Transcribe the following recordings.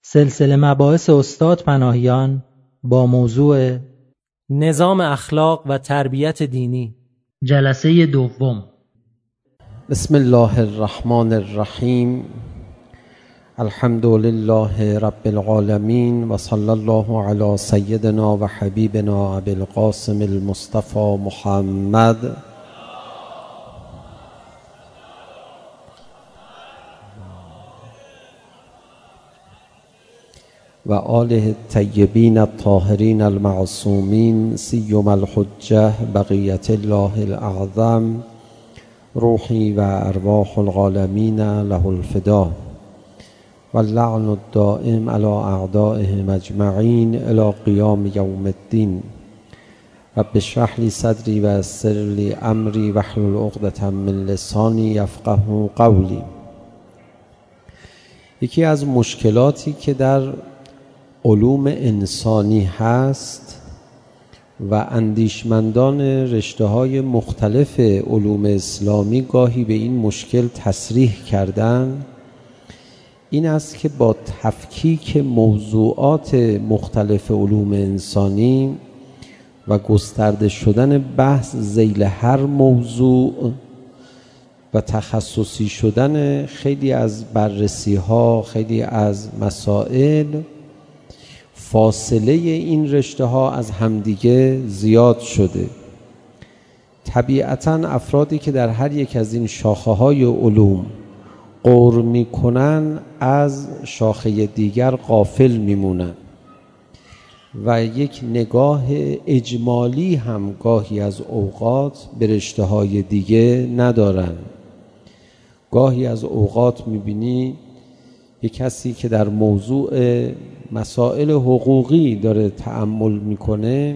سلسله مباحث استاد پناهیان با موضوع نظام اخلاق و تربیت دینی، جلسه دوم. بسم الله الرحمن الرحیم. الحمد لله رب العالمین و صلی الله علی سیدنا و حبیبنا ابی القاسم المصطفى محمد و آله الطیبین الطاهرین المعصومین سیما الحجة بقیة الله الاعظم روحی و ارواح العالمین له الفدا و اللعن الدائم علی اعدائهم اجمعین الی قیام یوم الدین. رب اشرح لی صدری و یسر لی امری واحلل عقدة من لسانی یفقهوا قولی. یکی از مشکلاتی که در علوم انسانی هست و اندیشمندان رشته‌های مختلف علوم اسلامی گاهی به این مشکل تصریح کردن، این است که با تفکیک موضوعات مختلف علوم انسانی و گسترده شدن بحث ذیل هر موضوع و تخصصی شدن خیلی از بررسی‌ها، خیلی از مسائل، فاصله این رشته ها از همدیگه زیاد شده. طبیعتاً افرادی که در هر یک از این شاخه های علوم غور میکنن از شاخه دیگر غافل میمونن و یک نگاه اجمالی هم گاهی از اوقات به رشته های دیگه ندارن. گاهی از اوقات میبینی یک کسی که در موضوع مسائل حقوقی داره تأمل میکنه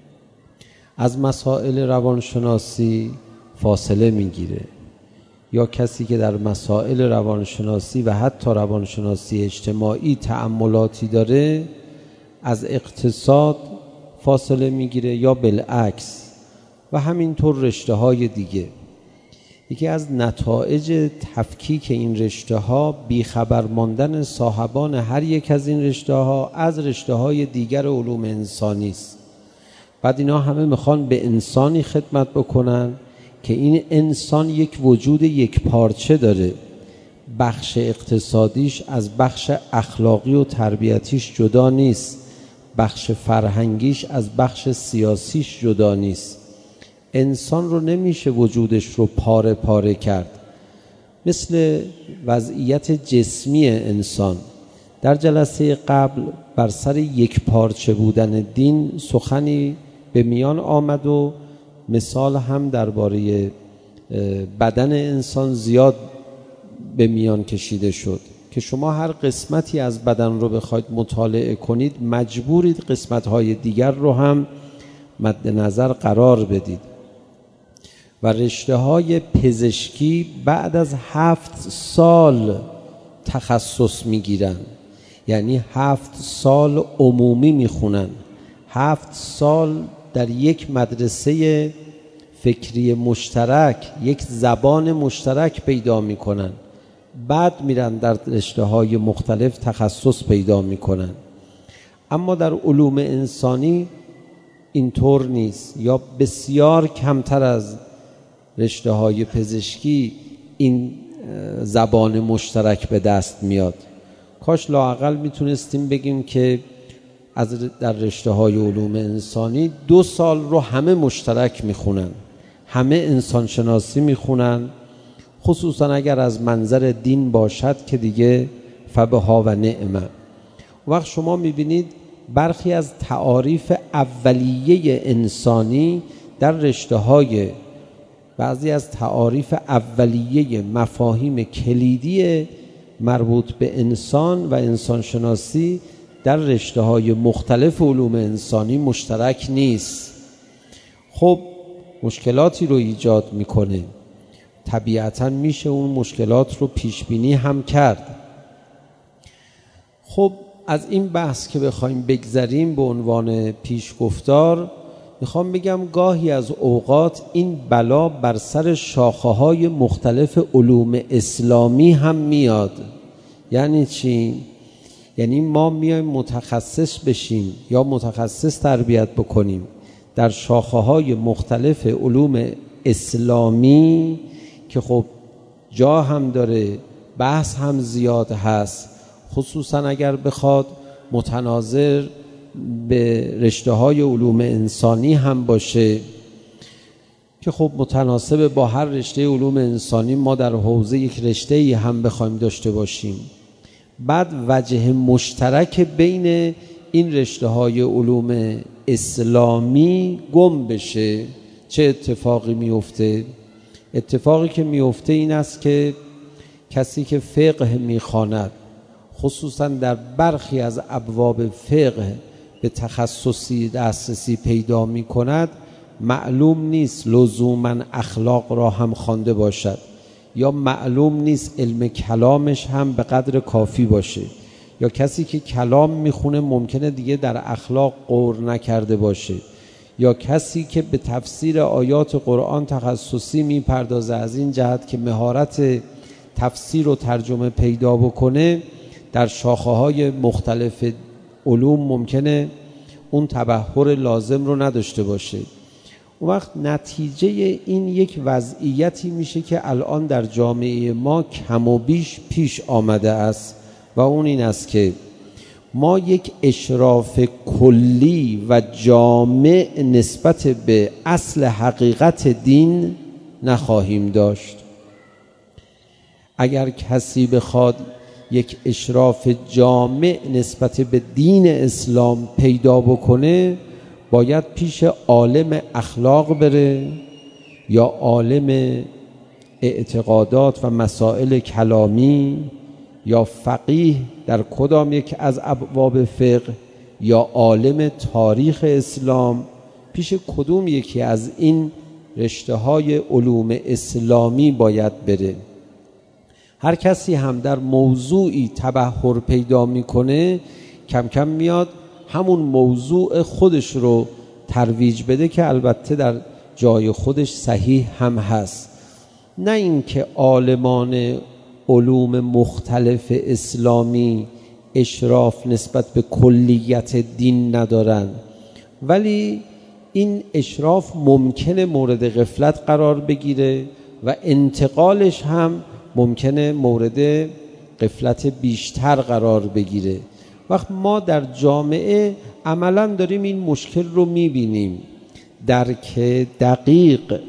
از مسائل روانشناسی فاصله میگیره، یا کسی که در مسائل روانشناسی و حتی روانشناسی اجتماعی تأملاتی داره از اقتصاد فاصله میگیره، یا بالعکس، و همینطور رشته های دیگه. یکی از نتایج تفکیک این رشته ها بیخبر ماندن صاحبان هر یک از این رشته ها از رشته های دیگر علوم انسانی است. بعد اینا همه میخوان به انسانی خدمت بکنن که این انسان یک وجود یک پارچه داره، بخش اقتصادیش از بخش اخلاقی و تربیتیش جدا نیست، بخش فرهنگیش از بخش سیاسیش جدا نیست. انسان رو نمیشه وجودش رو پاره پاره کرد. مثل وضعیت جسمی انسان در جلسه قبل بر سر یک پارچه بودن دین سخنی به میان آمد و مثال هم درباره بدن انسان زیاد به میان کشیده شد که شما هر قسمتی از بدن رو بخواید مطالعه کنید مجبورید قسمت‌های دیگر رو هم مد نظر قرار بدید. و رشته‌های پزشکی بعد از 7 سال تخصص میگیرن، یعنی 7 سال عمومی میخونن، 7 سال در یک مدرسه فکری مشترک یک زبان مشترک پیدا میکنن، بعد میرن در رشته‌های مختلف تخصص پیدا میکنن. اما در علوم انسانی اینطور نیست، یا بسیار کمتر از رشته های پزشکی این زبان مشترک به دست میاد. کاش لااقل میتونستیم بگیم که در رشته های علوم انسانی 2 سال رو همه مشترک میخونن، همه انسانشناسی میخونن، خصوصا اگر از منظر دین باشد که دیگه فبها و نعمه. وقت شما میبینید برخی از تعاریف اولیه انسانی در رشته های، بعضی از تعاریف اولیه مفاهیم کلیدی مربوط به انسان و انسانشناسی در رشته‌های مختلف علوم انسانی مشترک نیست. خب مشکلاتی رو ایجاد میکنه. طبیعتاً میشه اون مشکلات رو پیش بینی هم کرد. خب از این بحث که بخوایم بگذریم به عنوان پیشگفتار، میخوام بگم گاهی از اوقات این بلا بر سر شاخه‌های مختلف علوم اسلامی هم میاد. یعنی چی؟ یعنی ما میایم متخصص بشیم یا متخصص تربیت بکنیم در شاخه‌های مختلف علوم اسلامی که خب جا هم داره، بحث هم زیاد هست، خصوصا اگر بخواد متناظر به رشته‌های علوم انسانی هم باشه که خب متناسب با هر رشته علوم انسانی ما در حوزه یک رشته‌ای هم بخوایم داشته باشیم. بعد وجه مشترک بین این رشته‌های علوم اسلامی گم بشه، چه اتفاقی میفته؟ اتفاقی که میفته این است که کسی که فقه میخواند، خصوصا در برخی از ابواب فقه به تخصصی دسترسی پیدا میکند، معلوم نیست لزوما اخلاق را هم خوانده باشد یا معلوم نیست علم کلامش هم به قدر کافی باشه، یا کسی که کلام میخونه ممکنه دیگه در اخلاق غور نکرده باشه، یا کسی که به تفسیر آیات قرآن تخصصی میپردازه از این جهت که مهارت تفسیر و ترجمه پیدا بکنه، در شاخه‌های مختلف علوم ممکنه اون تبحر لازم رو نداشته باشه. اون وقت نتیجه این یک وضعیتی میشه که الان در جامعه ما کم و بیش پیش آمده است و اون این است که ما یک اشراف کلی و جامع نسبت به اصل حقیقت دین نخواهیم داشت. اگر کسی بخواد یک اشراف جامع نسبت به دین اسلام پیدا بکنه، باید پیش عالم اخلاق بره یا عالم اعتقادات و مسائل کلامی یا فقیه در کدام یک از ابواب فقه یا عالم تاریخ اسلام، پیش کدوم یکی از این رشته‌های علوم اسلامی باید بره. هر کسی هم در موضوعی تبحر پیدا میکنه، کم کم میاد همون موضوع خودش رو ترویج بده که البته در جای خودش صحیح هم هست. نه اینکه عالمان علوم مختلف اسلامی اشراف نسبت به کلیت دین ندارن، ولی این اشراف ممکنه مورد غفلت قرار بگیره و انتقالش هم ممکنه مورد غفلت بیشتر قرار بگیره. وقت ما در جامعه عملاً داریم این مشکل رو میبینیم، درک دقیق،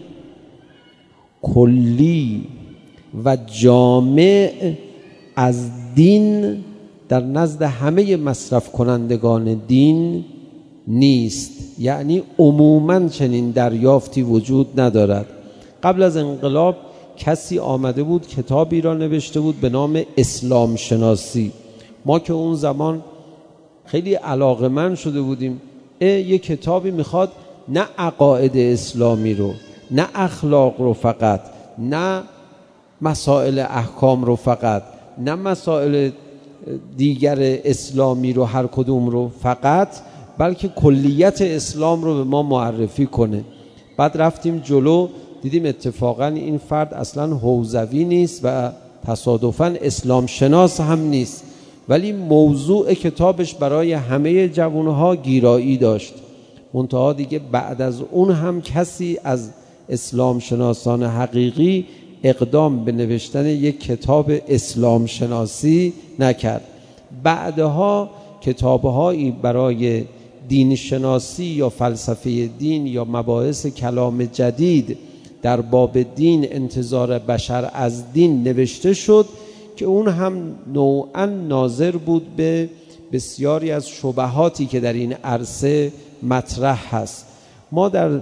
کلی و جامع از دین در نزد همه مصرف کنندگان دین نیست. یعنی عموماً چنین دریافتی وجود ندارد. قبل از انقلاب کسی آمده بود کتابی را نوشته بود به نام اسلام شناسی. ما که اون زمان خیلی علاقه‌مند شده بودیم، یک کتابی میخواد نه عقاید اسلامی رو، نه اخلاق رو فقط، نه مسائل احکام رو فقط، نه مسائل دیگر اسلامی رو هر کدوم رو فقط، بلکه کلیت اسلام رو به ما معرفی کنه. بعد رفتیم جلو، دیدیم اتفاقا این فرد اصلا حوزوی نیست و تصادفاً اسلام شناس هم نیست، ولی موضوع کتابش برای همه جوانها گیرایی داشت. منتها دیگه بعد از اون هم کسی از اسلام شناسان حقیقی اقدام به نوشتن یک کتاب اسلام شناسی نکرد. بعدها کتابهایی برای دین شناسی یا فلسفه دین یا مباحث کلام جدید در باب دین، انتظار بشر از دین نوشته شد که اون هم نوعاً ناظر بود به بسیاری از شبهاتی که در این عرصه مطرح هست. ما در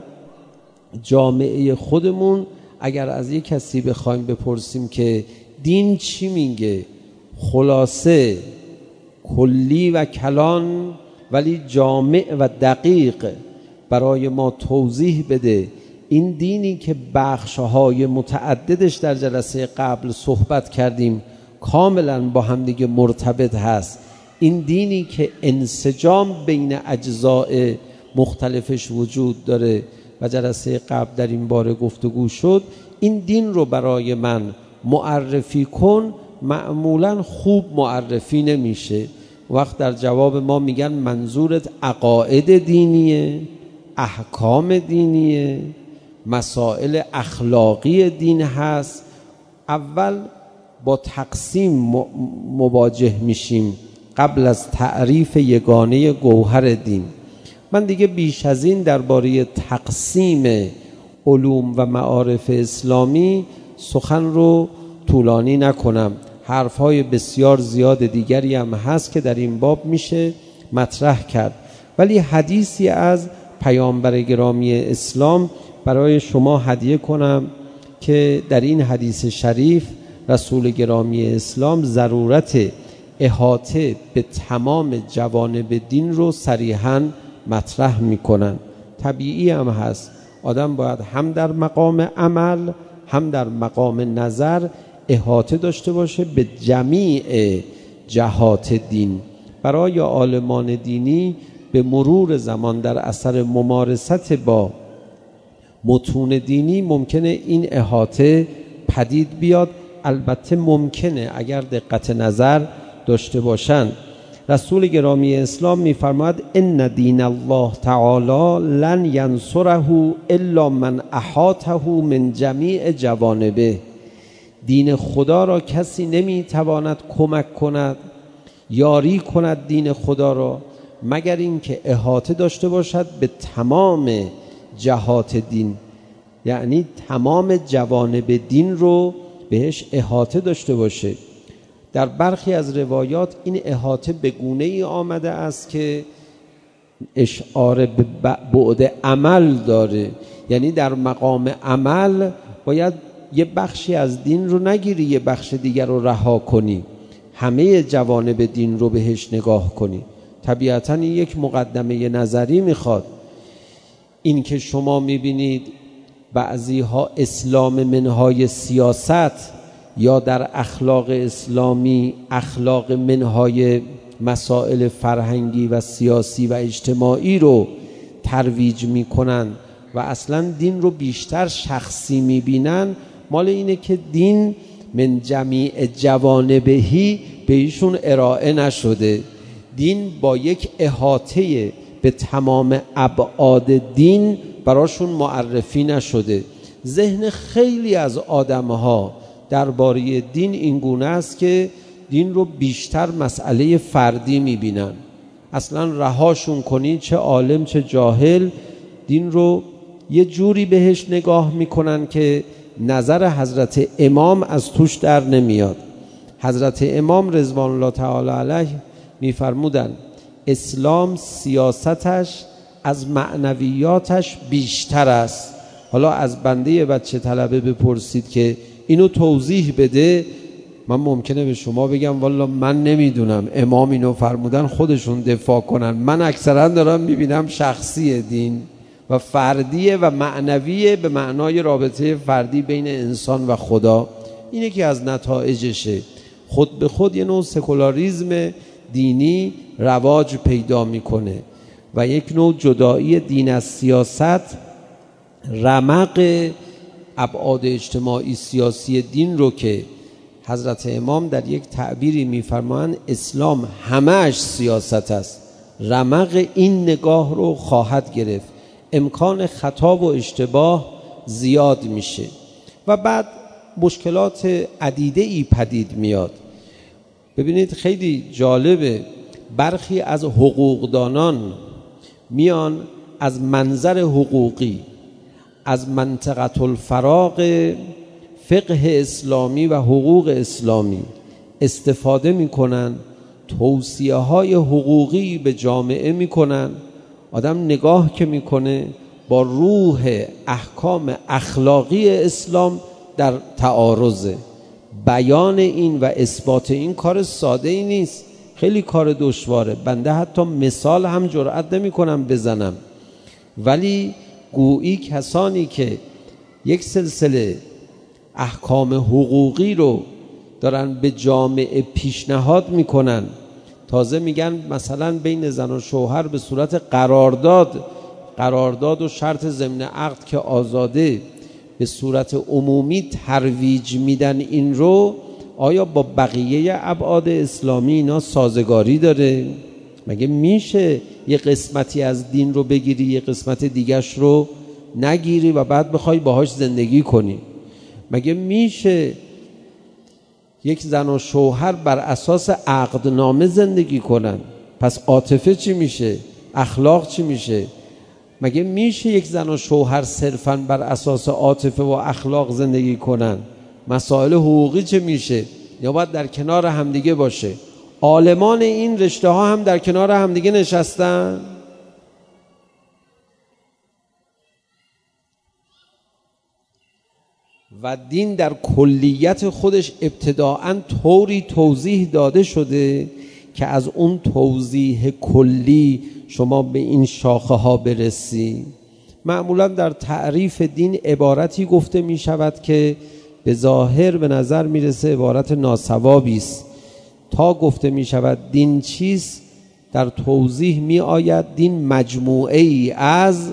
جامعه خودمون اگر از یک کسی بخوایم بپرسیم که دین چی میگه، خلاصه کلی و کلان ولی جامع و دقیق برای ما توضیح بده، این دینی که بخش‌های متعددش در جلسه قبل صحبت کردیم کاملا با هم دیگه مرتبط هست، این دینی که انسجام بین اجزاء مختلفش وجود داره و جلسه قبل در این باره گفتگو شد، این دین رو برای من معرفی کن، معمولا خوب معرفی نمیشه. وقت در جواب ما میگن منظورت عقاید دینیه، احکام دینیه، مسائل اخلاقی دین هست. اول با تقسیم مواجه میشیم قبل از تعریف یگانه گوهر دین. من دیگه بیش از این درباره تقسیم علوم و معارف اسلامی سخن رو طولانی نکنم. حرفهای بسیار زیاد دیگری هم هست که در این باب میشه مطرح کرد، ولی حدیثی از پیامبر گرامی اسلام برای شما هدیه کنم که در این حدیث شریف رسول گرامی اسلام ضرورت احاطه به تمام جوانب دین رو صریحاً مطرح میکنن. طبیعی هم هست، آدم باید هم در مقام عمل هم در مقام نظر احاطه داشته باشه به جمیع جهات دین. برای عالمان دینی به مرور زمان در اثر ممارست با متون دینی ممکنه این احاطه پدید بیاد. البته ممکنه اگر دقت نظر داشته باشند. رسول گرامی اسلام می‌فرماید ان دین الله تعالی لن ینصره الا من احاطه من جمیع جوانبه. دین خدا را کسی نمیتواند کمک کند، یاری کند دین خدا را، مگر اینکه احاطه داشته باشد به تمام جهات دین، یعنی تمام جوانب دین رو بهش احاطه داشته باشه. در برخی از روایات این احاطه به گونه‌ای آمده است که اشعار به بعد عمل داره، یعنی در مقام عمل باید یه بخشی از دین رو نگیری یه بخش دیگر رو رها کنی، همه جوانب دین رو بهش نگاه کنی. طبیعتاً این یک مقدمه نظری میخواد. این که شما میبینید بعضی ها اسلام منهای سیاست یا در اخلاق اسلامی اخلاق منهای مسائل فرهنگی و سیاسی و اجتماعی رو ترویج میکنن و اصلا دین رو بیشتر شخصی میبینن، مال اینه که دین من جمیع جوانبهی به ایشون ارائه نشده. دین با یک احاطه به تمام ابعاد دین براشون معرفی نشده. ذهن خیلی از آدم‌ها درباره دین این گونه است که دین رو بیشتر مسئله فردی میبینن. اصلا رهاشون کنی، چه عالم چه جاهل، دین رو یه جوری بهش نگاه میکنن که نظر حضرت امام از توش در نمیاد. حضرت امام رضوان الله تعالی علیه میفرمودن اسلام سیاستش از معنویاتش بیشتر است. حالا از بنده بچه طلبه بپرسید که اینو توضیح بده، من ممکنه به شما بگم والا من نمیدونم، امام اینو فرمودن خودشون دفاع کنن. من اکثرا دارم میبینم شخصی دین و فردیه و معنویه به معنای رابطه فردی بین انسان و خدا. اینه که از نتایجشه. خود به خود یه نوع سکولاریزم دینی رواج پیدا میکنه و یک نوع جدایی دین از سیاست رمق ابعاد اجتماعی سیاسی دین رو که حضرت امام در یک تعبیری میفرمایند اسلام همه‌اش سیاست است، رمق این نگاه رو خواهد گرفت. امکان خطا و اشتباه زیاد میشه و بعد مشکلات عدیده‌ای پدید میاد. ببینید خیلی جالبه، برخی از حقوقدانان میان از منظر حقوقی، از منطقه الفراغ فقه اسلامی و حقوق اسلامی استفاده میکنن، توصیه های حقوقی به جامعه میکنن. آدم نگاه که میکنه با روح احکام اخلاقی اسلام در تعارضه. بیان این و اثبات این کار ساده ای نیست، خیلی کار دشواره. بنده حتی مثال هم جرئت نمی کنم بزنم، ولی گویی کسانی که یک سلسله احکام حقوقی رو دارن به جامعه پیشنهاد میکنن، تازه میگن مثلا بین زن و شوهر به صورت قرارداد و شرط ضمن عقد که آزاده، به صورت عمومی ترویج میدن این رو، آیا با بقیه ابعاد اسلامی اینا سازگاری داره؟ مگه میشه یه قسمتی از دین رو بگیری یه قسمت دیگرش رو نگیری و بعد بخوای باهاش زندگی کنی؟ مگه میشه یک زن و شوهر بر اساس عقدنامه زندگی کنن؟ پس عاطفه چی میشه؟ اخلاق چی میشه؟ مگه میشه یک زن و شوهر صرفاً بر اساس عاطفه و اخلاق زندگی کنن؟ مسائل حقوقی چه میشه؟ یا باید در کنار همدیگه باشه؟ عالمان این رشته ها هم در کنار همدیگه نشستن. و دین در کلیت خودش ابتداعاً طوری توضیح داده شده که از اون توضیح کلی شما به این شاخه ها برسی. معمولاً در تعریف دین عبارتی گفته می شود که به ظاهر به نظر می رسه عبارت ناصوابی است. تا گفته می شود دین چیست، در توضیح می آید دین مجموعه ای از،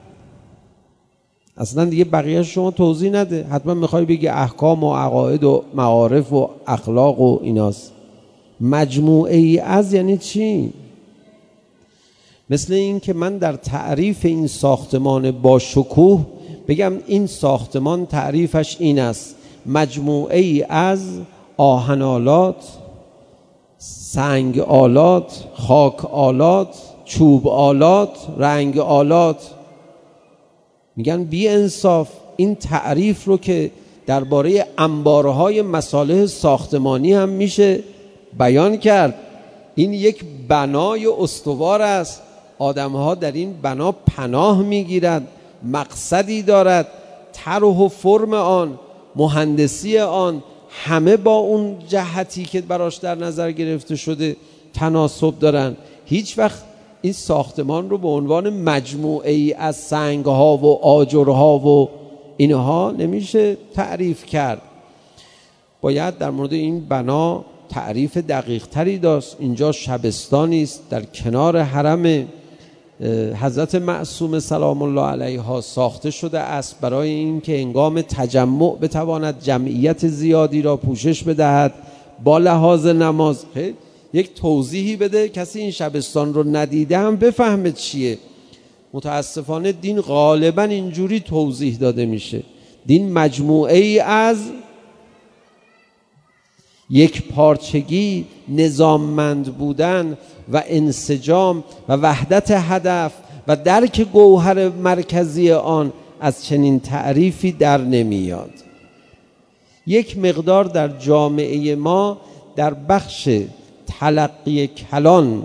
اصلا دیگه بقیه شما توضیح نده، حتما میخوای بگی احکام و عقاید و معارف و اخلاق و ایناست. مجموعه ای از یعنی چی؟ مثل این که من در تعریف این ساختمان با شکوه بگم این ساختمان تعریفش این است: مجموعه ای از آهن آلات، سنگ آلات، خاک آلات، چوب آلات، رنگ آلات. میگن بی انصاف. این تعریف رو که درباره انبارهای مصالح ساختمانی هم میشه بیان کرد. این یک بنای استوار است، آدمها در این بنا پناه میگیرند، مقصدی دارد، طرح و فرم آن، مهندسی آن، همه با اون جهتی که براش در نظر گرفته شده تناسب دارن. هیچ وقت این ساختمان رو به عنوان مجموعه ای از سنگها و آجرها و اینها نمیشه تعریف کرد. باید در مورد این بنا تعریف دقیق تری داشت. اینجا شبستانی است در کنار حرم حضرت معصومه سلام الله علیها ساخته شده است برای اینکه هنگام تجمع بتواند جمعیت زیادی را پوشش بدهد با لحاظ نماز. یک توضیحی بده، کسی این شبستان رو ندیده هم بفهمه چیه. متاسفانه دین غالبا اینجوری توضیح داده میشه: دین مجموعه ای از یک پارچگی، نظاممند بودن و انسجام و وحدت هدف و درک گوهر مرکزی آن از چنین تعریفی در نمیاد. یک مقدار در جامعه ما در بخش تلقی کلان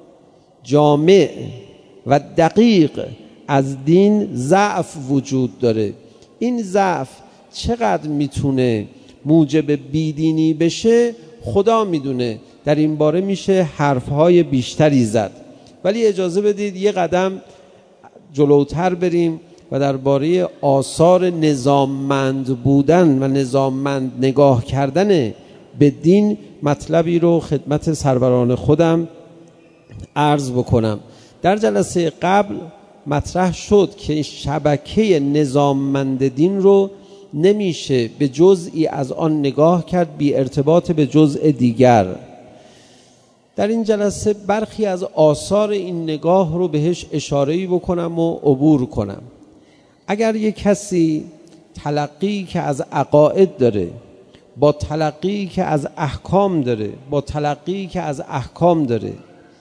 جامع و دقیق از دین ضعف وجود داره. این ضعف چقدر میتونه موجب بیدینی بشه خدا میدونه. در این باره میشه حرفهای بیشتری زد، ولی اجازه بدید یه قدم جلوتر بریم و درباره آثار نظاممند بودن و نظاممند نگاه کردن به دین مطلبی رو خدمت سروران خودم عرض بکنم. در جلسه قبل مطرح شد که شبکه نظاممند دین رو نمیشه به جزئی از آن نگاه کرد بی ارتباط به جزء دیگر. در این جلسه برخی از آثار این نگاه رو بهش اشاره‌ای بکنم و عبور کنم. اگر یک کسی تلقی که از عقاید داره با تلقی که از احکام داره با تلقی که از احکام داره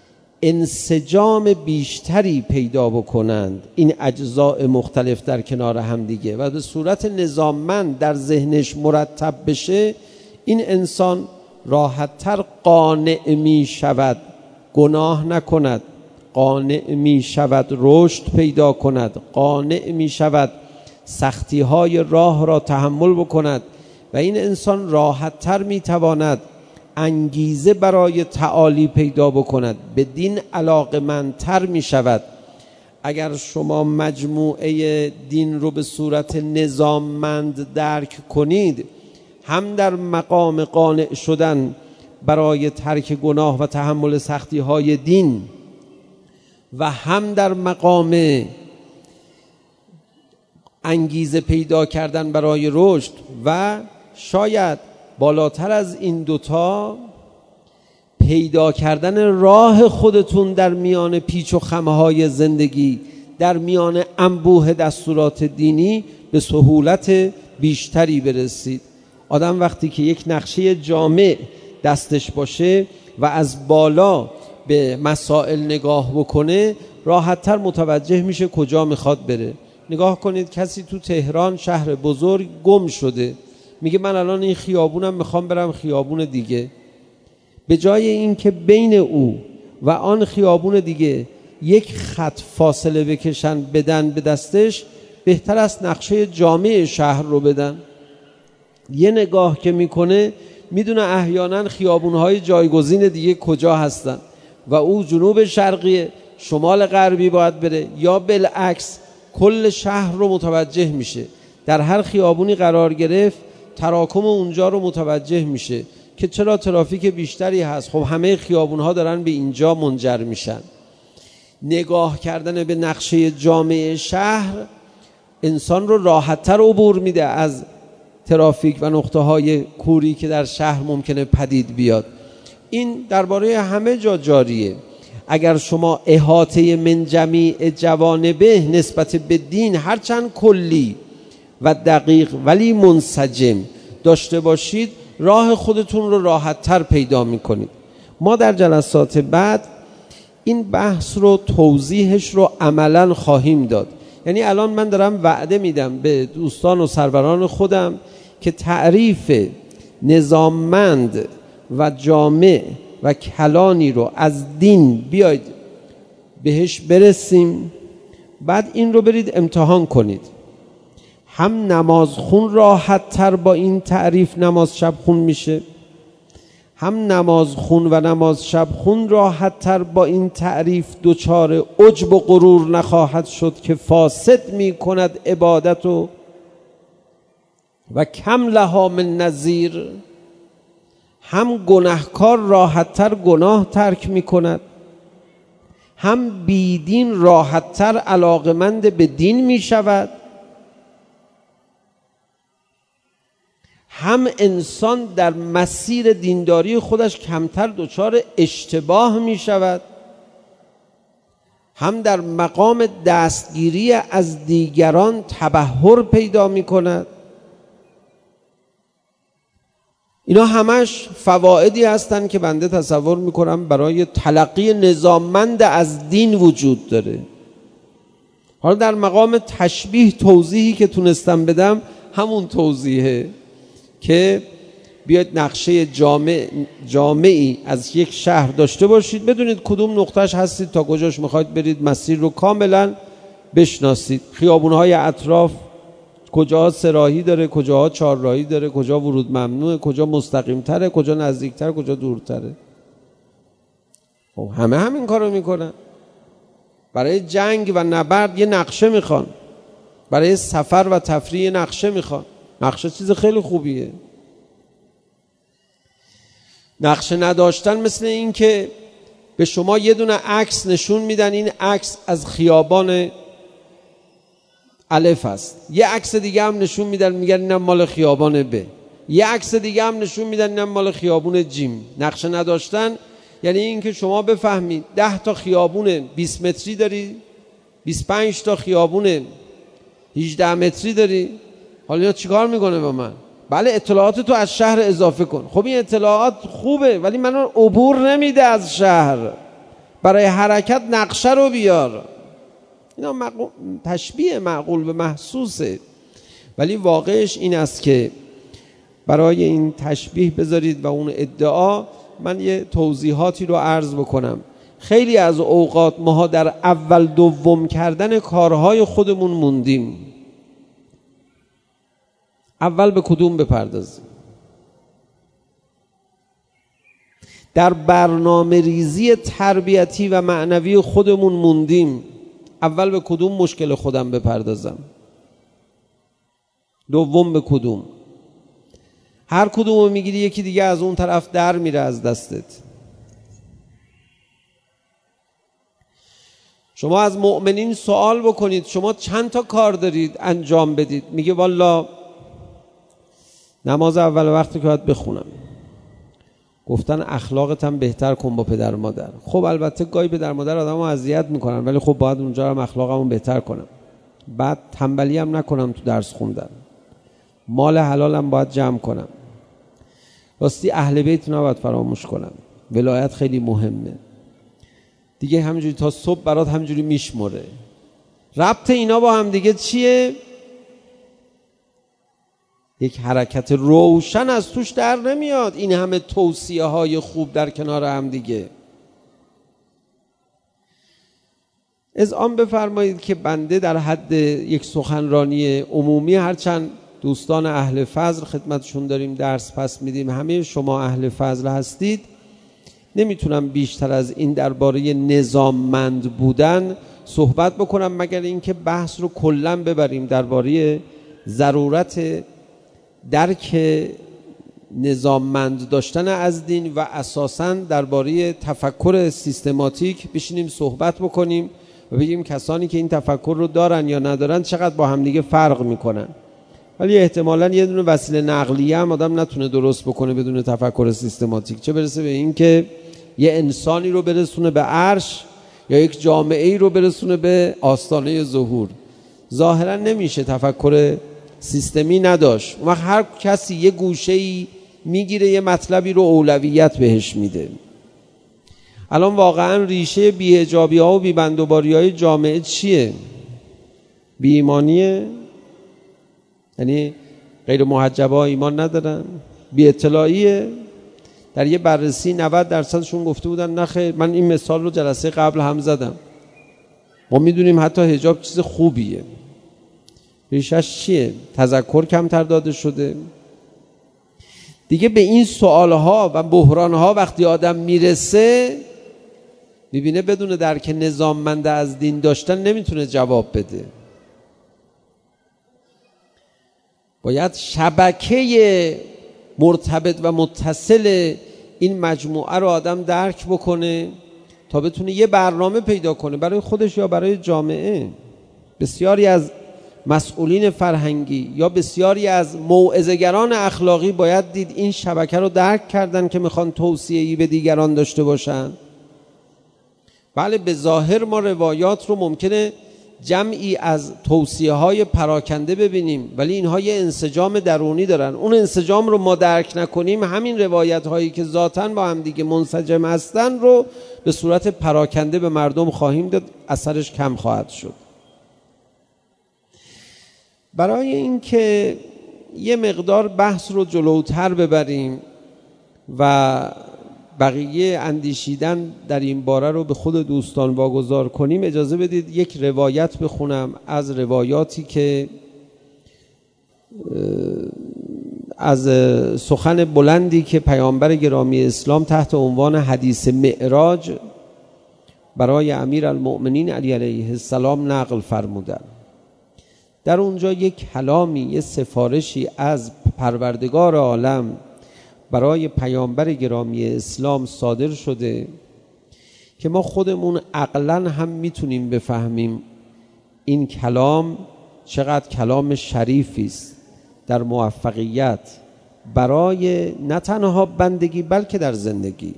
انسجام بیشتری پیدا بکنند این اجزاء مختلف در کنار هم دیگه و به صورت نظاممند در ذهنش مرتب بشه، این انسان راحت‌تر قانع می شود گناه نکند، قانع می شود رشد پیدا کند، قانع می شود سختی‌های راه را تحمل بکند و این انسان راحت‌تر می تواند انگیزه برای تعالی پیدا بکند، به دین علاقه‌مندتر می شود. اگر شما مجموعه دین رو به صورت نظاممند درک کنید، هم در مقام قانع شدن برای ترک گناه و تحمل سختی های دین و هم در مقام انگیزه پیدا کردن برای رشد و شاید بالاتر از این دوتا پیدا کردن راه خودتون در میان پیچ و خمهای زندگی، در میان انبوه دستورات دینی به سهولت بیشتری برسید. آدم وقتی که یک نقشه جامع دستش باشه و از بالا به مسائل نگاه بکنه، راحت‌تر متوجه میشه کجا میخواد بره. نگاه کنید کسی تو تهران شهر بزرگ گم شده، میگه من الان این خیابونم میخوام برم خیابون دیگه. به جای این که بین او و آن خیابون دیگه یک خط فاصله بکشن بدن به دستش، بهتر است نقشه جامع شهر رو بدن. یه نگاه که میکنه میدونه احیانا خیابونهای جایگزین دیگه کجا هستن و او جنوب شرقی، شمال غربی باید بره یا بالعکس. کل شهر رو متوجه میشه، در هر خیابونی قرار گرفت تراکم اونجا رو متوجه میشه که چرا ترافیک بیشتری هست. خب همه خیابونها دارن به اینجا منجر میشن. نگاه کردن به نقشه جامع شهر انسان رو راحت‌تر عبور میده از ترافیک و نقطه‌های کوری که در شهر ممکنه پدید بیاد. این درباره همه جا جاریه. اگر شما احاطه من جمیع جوانبه نسبت به دین هرچند کلی و دقیق ولی منسجم داشته باشید، راه خودتون رو راحت‌تر پیدا می‌کنید. ما در جلسات بعد این بحث رو توضیحش رو عملاً خواهیم داد. یعنی الان من دارم وعده میدم به دوستان و سروران خودم که تعریف نظاممند و جامع و کلانی رو از دین بیاید بهش برسیم، بعد این رو برید امتحان کنید. هم نماز خون راحت تر با این تعریف نماز شب خون میشه، هم نماز خون و نماز شب خون راحت تر با این تعریف دچار عجب و غرور نخواهد شد که فاسد می کند عبادت و کم لها من نظیر. هم گناهکار راحت تر گناه ترک می کند، هم بیدین راحت تر علاقمند به دین می شود، هم انسان در مسیر دینداری خودش کمتر دچار اشتباه می شود، هم در مقام دستگیری از دیگران تبحر پیدا می کند. اینا همش فوائدی هستند که بنده تصور می کنم برای تلقی نظاممند از دین وجود داره. حالا در مقام تشبیه توضیحی که تونستم بدم همون توضیحه که بیاید نقشه جامعی از یک شهر داشته باشید، بدونید کدوم نقطهش هستید، تا کجاش میخواید برید، مسیر رو کاملا بشناسید، خیابونهای اطراف کجاها سراحی داره، کجاها چهارراهی داره، کجا ورود ممنوعه، کجا مستقیم تره، کجا نزدیک تره، کجا دورتره. خب همه همین کارو میکنن. برای جنگ و نبرد یه نقشه میخوان، برای سفر و تفریح نقشه میخوان. نقشه چیز خیلی خوبیه. نقشه نداشتن مثل این که به شما یه دونه عکس نشون میدن، این عکس از خیابان الف است، یه عکس دیگه هم نشون میدن میگن اینم مال خیابان ب، یه عکس دیگه هم نشون میدن اینم مال خیابون جیم. نقشه نداشتن یعنی این که شما بفهمید 10 تا خیابون 20 متری داری، 25 تا خیابون 18 متری داری. حالا چیکار میکنه با من؟ بله اطلاعات تو از شهر اضافه کن. خب این اطلاعات خوبه ولی منو عبور نمیده از شهر. برای حرکت نقشه رو بیار. اینا تشبیه معقول به محسوسه، ولی واقعش این است که برای این تشبیه بذارید و اون ادعا من یه توضیحاتی رو عرض بکنم. خیلی از اوقات ما در اول دوم کردن کارهای خودمون موندیم. اول به کدوم بپردازیم؟ در برنامه ریزی تربیتی و معنوی خودمون موندیم. اول به کدوم مشکل خودم بپردازم؟ دوم به کدوم؟ هر کدومو میگیری یکی دیگه از اون طرف در میره از دستت. شما از مؤمنین سوال بکنید شما چند تا کار دارید انجام بدید، میگه والا نماز اول وقتی که باید بخونم، گفتن اخلاقت هم بهتر کن با پدر مادر. خب البته گاهی پدر مادر آدمو اذیت میکنن، ولی خب باید اونجا هم اخلاقمو بهتر کنم. بعد تنبلی هم نکنم تو درس خوندن. مال حلالم باید جمع کنم. راستی اهل بیت نباید فراموش کنم. ولایت خیلی مهمه دیگه. همینجوری تا صبح برات همینجوری میشمره. ربط اینا با هم دیگه چیه؟ یک حرکت روشن از توش در نمیاد. این همه توصیه های خوب در کنار هم دیگه. اذعان بفرمایید که بنده در حد یک سخنرانی عمومی، هرچند دوستان اهل فضل خدمتشون داریم درس پس میدیم، همه شما اهل فضل هستید، نمیتونم بیشتر از این درباره نظاممند بودن صحبت بکنم، مگر اینکه بحث رو کلاً ببریم درباره ضرورت درک نظاممند داشتن از دین و اساساً درباره تفکر سیستماتیک بشینیم صحبت بکنیم و بگیم کسانی که این تفکر رو دارن یا ندارن چقدر با هم دیگه فرق میکنن. ولی احتمالاً یه دونه وسیله نقلیه هم آدم نتونه درست بکنه بدون تفکر سیستماتیک، چه برسه به این که یه انسانی رو برسونه به عرش یا یک جامعه‌ای رو برسونه به آستانه ظهور. ظاهراً نمیشه تفکر سیستمی نداشت. اون وقت هر کسی یه گوشه‌ای میگیره یه مطلبی رو اولویت بهش میده. الان واقعاً ریشه بی‌حجابی‌ها و بی‌بندوباری‌های جامعه چیه؟ بی ایمانیه؟ یعنی غیر محجبا ایمان ندارن؟ بی اطلاعیه؟ در یه بررسی 90% گفته بودن نه خیر. من این مثال رو جلسه قبل هم زدم. ما میدونیم حتی حجاب چیز خوبیه. ریشش چیه؟ تذکر کمتر داده شده دیگه. به این سوالها و بحرانها وقتی آدم میرسه میبینه بدون درک نظاممند از دین داشتن نمیتونه جواب بده. باید شبکه مرتبط و متصل این مجموعه رو آدم درک بکنه تا بتونه یه برنامه پیدا کنه برای خودش یا برای جامعه. بسیاری از مسئولین فرهنگی یا بسیاری از موعظه‌گران اخلاقی باید دید این شبکه رو درک کردن که میخوان توصیه‌ای به دیگران داشته باشن. بله به ظاهر ما روایات رو ممکنه جمعی از توصیه‌های پراکنده ببینیم، ولی اینها یه انسجام درونی دارن. اون انسجام رو ما درک نکنیم، همین روایت‌هایی که ذاتاً با هم دیگه منسجم هستن رو به صورت پراکنده به مردم خواهیم داد، اثرش کم خواهد شد. برای اینکه یه مقدار بحث رو جلوتر ببریم و بقیه اندیشیدن در این باره رو به خود دوستان واگذار کنیم، اجازه بدید یک روایت بخونم از روایاتی که از سخن بلندی که پیامبر گرامی اسلام تحت عنوان حدیث معراج برای امیرالمؤمنین علی علیه السلام نقل فرمودند. در اونجا یک کلامی، یک سفارشی از پروردگار عالم برای پیامبر گرامی اسلام صادر شده که ما خودمون عقلاً هم میتونیم بفهمیم این کلام چقدر کلام شریفی است در موفقیت برای نه تنها بندگی بلکه در زندگی.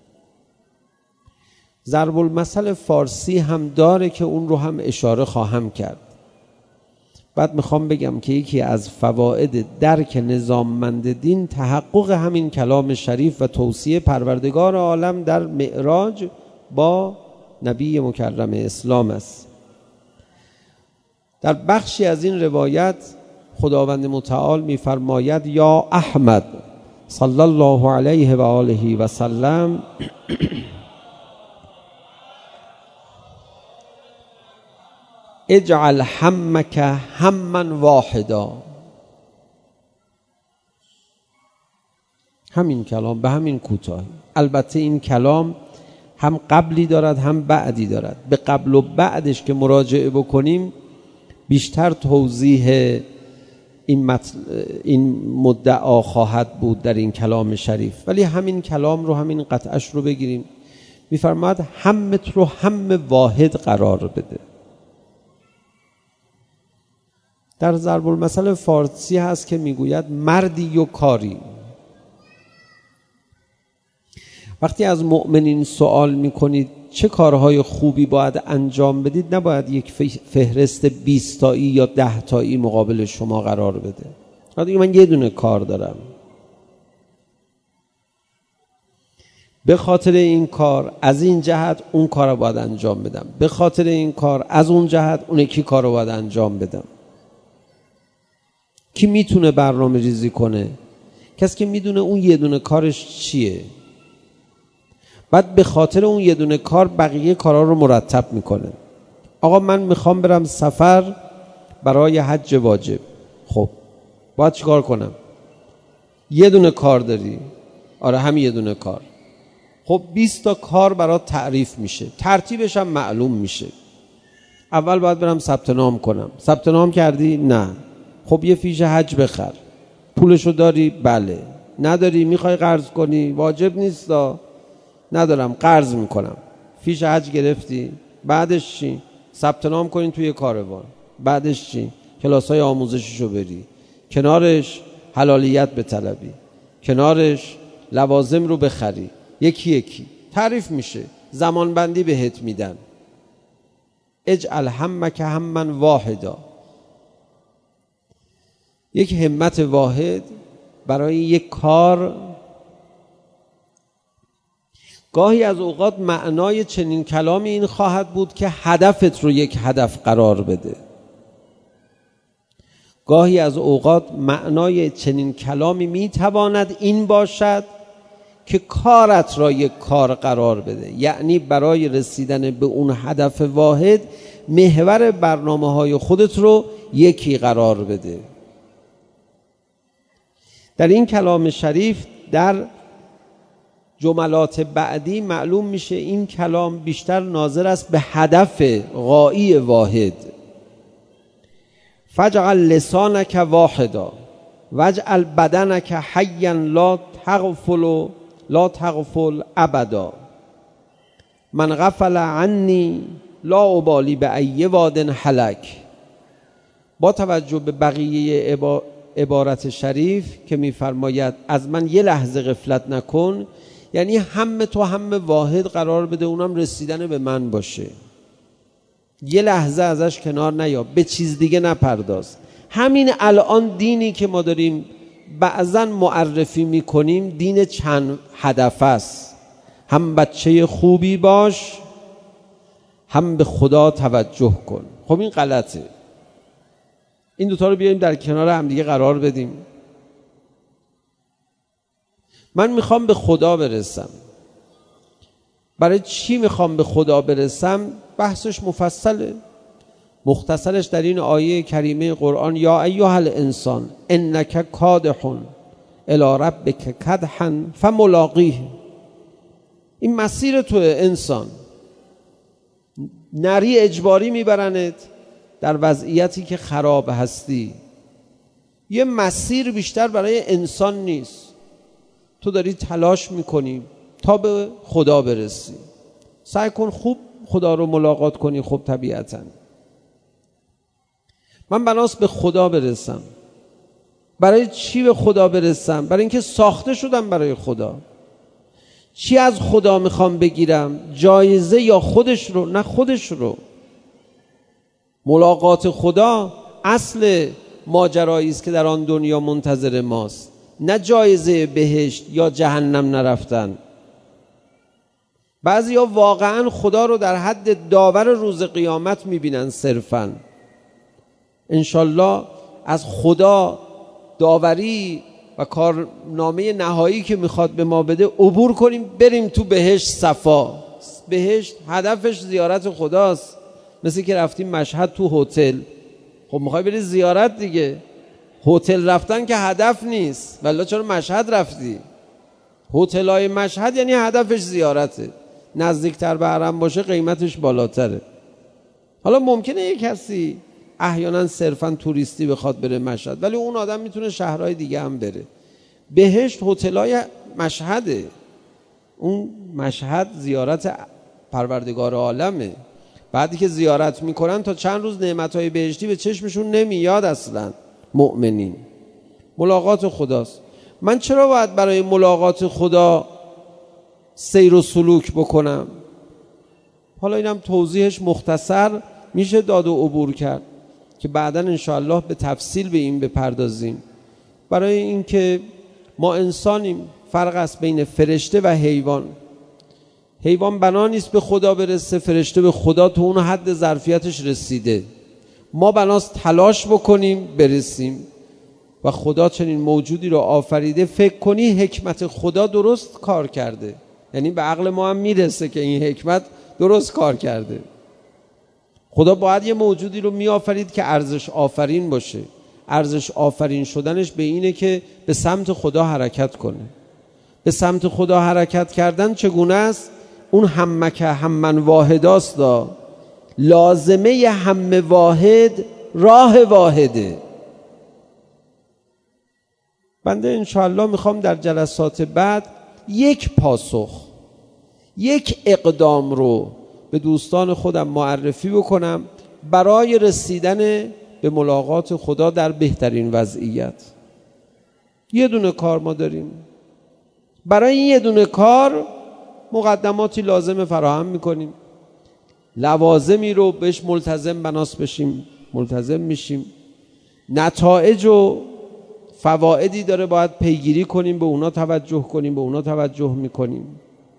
ضرب المثل فارسی هم داره که اون رو هم اشاره خواهم کرد. بعد میخوام بگم که یکی از فواید درک نظاممند دین تحقق همین کلام شریف و توصیه پروردگار عالم در معراج با نبی مکرم اسلام است. در بخشی از این روایت خداوند متعال میفرماید یا احمد صلی الله علیه و آله و سلم اجعل همک همًا واحدا. همین کلام به همین کوتاهی. البته این کلام هم قبلی دارد هم بعدی دارد. به قبل و بعدش که مراجعه بکنیم بیشتر توضیح این مدعا خواهد بود در این کلام شریف، ولی همین کلام رو، همین قطعش رو بگیریم. میفرماید همت رو هم واحد قرار بده. در ضرب المثل فارسی هست که میگوید مردی و کاری. وقتی از مؤمنین سوال میکنید چه کارهای خوبی باید انجام بدید، نباید یک فهرست 20 تایی یا 10 تایی مقابل شما قرار بده. من یه دونه کار دارم، به خاطر این کار از این جهت اون کار رو باید انجام بدم، به خاطر این کار از اون جهت اون یکی کار رو باید انجام بدم. کی میتونه برنامه ریزی کنه؟ کسی که میدونه اون یه دونه کارش چیه، بعد به خاطر اون یه دونه کار بقیه کارها رو مرتب میکنه. آقا من میخوام برم سفر برای حج واجب. خب باید چیکار کنم؟ یه دونه کار داری؟ آره همین یه دونه کار. خب 20 تا کار برات تعریف میشه، ترتیبش هم معلوم میشه. اول باید برم ثبت نام کنم. ثبت نام کردی؟ نه. خب یه فیش حج بخر. پولشو داری؟ بله. نداری؟ میخوای قرض کنی؟ واجب نیستا. ندارم، قرض میکنم. فیش حج گرفتی؟ بعدش چی؟ ثبت نام کنین توی کاروان. بعدش چی؟ کلاسای آموزشیشو بری، کنارش حلالیت بطلبی، کنارش لوازم رو بخری. یکی یکی تعریف میشه، زمان بندی بهت میدن. اجعل همک هممن واحدا. یک همت واحد برای یک کار. گاهی از اوقات معنای چنین کلامی این خواهد بود که هدفت رو یک هدف قرار بده. گاهی از اوقات معنای چنین کلامی میتواند این باشد که کارت را یک کار قرار بده، یعنی برای رسیدن به اون هدف واحد محور برنامه‌های خودت رو یکی قرار بده. در این کلام شریف در جملات بعدی معلوم میشه این کلام بیشتر ناظر است به هدف غایی واحد. فجعل لسانک واحدا واجعل بدنک حیا لا تغفل ابدا. من غفل عنی لا ابالی به ای واد هلک. با توجه به بقیه عبارت شریف که میفرماید از من یه لحظه غفلت نکن، یعنی هم تو هم واحد قرار بده، اونم رسیدن به من باشه. یه لحظه ازش کنار نیا، به چیز دیگه نپرداز. همین الان دینی که ما داریم بعضن معرفی میکنیم دین چند هدف است. هم بچه خوبی باش، هم به خدا توجه کن. خب این غلطه. این دوتا رو بیاییم در کنار هم دیگه قرار بدیم. من میخوام به خدا برسم. برای چی میخوام به خدا برسم؟ بحثش مفصله. مختصرش در این آیه کریمه قرآن یا ایها الانسان انک کادح الی ربک کدحا فملاقیه. این مسیر توه انسان. نری اجباری میبرنت در وضعیتی که خراب هستی. یه مسیر بیشتر برای انسان نیست. تو داری تلاش میکنی تا به خدا برسی. سعی کن خوب خدا رو ملاقات کنی. خب طبیعتاً من بناس به خدا برسم. برای چی به خدا برسم؟ برای اینکه ساخته شدم برای خدا. چی از خدا میخوام بگیرم؟ جایزه یا خودش رو؟ نه خودش رو. ملاقات خدا اصل ماجرایی است که در آن دنیا منتظر ماست، نه جایزه بهشت یا جهنم نرفتن. بعضیا واقعا خدا رو در حد داور روز قیامت میبینن صرفاً. انشالله از خدا داوری و کارنامه نهایی که میخواد به ما بده عبور کنیم، بریم تو بهشت صفا. بهشت هدفش زیارت خداست. مثل که رفتیم مشهد تو هتل، خب میخوای بری زیارت دیگه. هتل رفتن که هدف نیست. والله چرا مشهد رفتی؟ هتلای مشهد یعنی هدفش زیارته. نزدیکتر به حرم باشه قیمتش بالاتره. حالا ممکنه یک کسی احیانا صرفا توریستی بخواد بره مشهد، ولی اون آدم میتونه شهرهای دیگه هم بره. بهشت هتلای مشهده. اون مشهد زیارت پروردگار عالمه. بعدی که زیارت میکنن تا چند روز نعمتهای بهشتی به چشمشون نمیاد اصلا. مؤمنین ملاقات خداست. من چرا باید برای ملاقات خدا سیر و سلوک بکنم؟ حالا اینم توضیحش مختصر میشه داد و عبور کرد که بعداً انشاءالله به تفصیل به این بپردازیم. برای اینکه ما انسانیم، فرق است بین فرشته و حیوان. حیوان بنا نیست به خدا برسه، فرشته به خدا تو اون حد ظرفیتش رسیده. ما بناست تلاش بکنیم برسیم. و خدا چنین موجودی رو آفریده، فکر کنی حکمت خدا درست کار کرده، یعنی به عقل ما هم میرسه که این حکمت درست کار کرده. خدا باید یه موجودی رو می آفرید که ارزش آفرین باشه. ارزش آفرین شدنش به اینه که به سمت خدا حرکت کنه. به سمت خدا حرکت کردن چگونه است؟ اون همکه هممن واحداست. لازمه هم واحد راه واحده. بنده انشاءالله میخوام در جلسات بعد یک پاسخ، یک اقدام رو به دوستان خودم معرفی بکنم برای رسیدن به ملاقات خدا در بهترین وضعیت. یه دونه کار ما داریم. برای این یه دونه کار مقدماتی لازم فراهم میکنیم، لوازمی رو بهش ملتزم بناس بشیم، ملتزم میشیم. نتایج و فوائدی داره باید پیگیری کنیم، به اونا توجه کنیم، به اونا توجه میکنیم.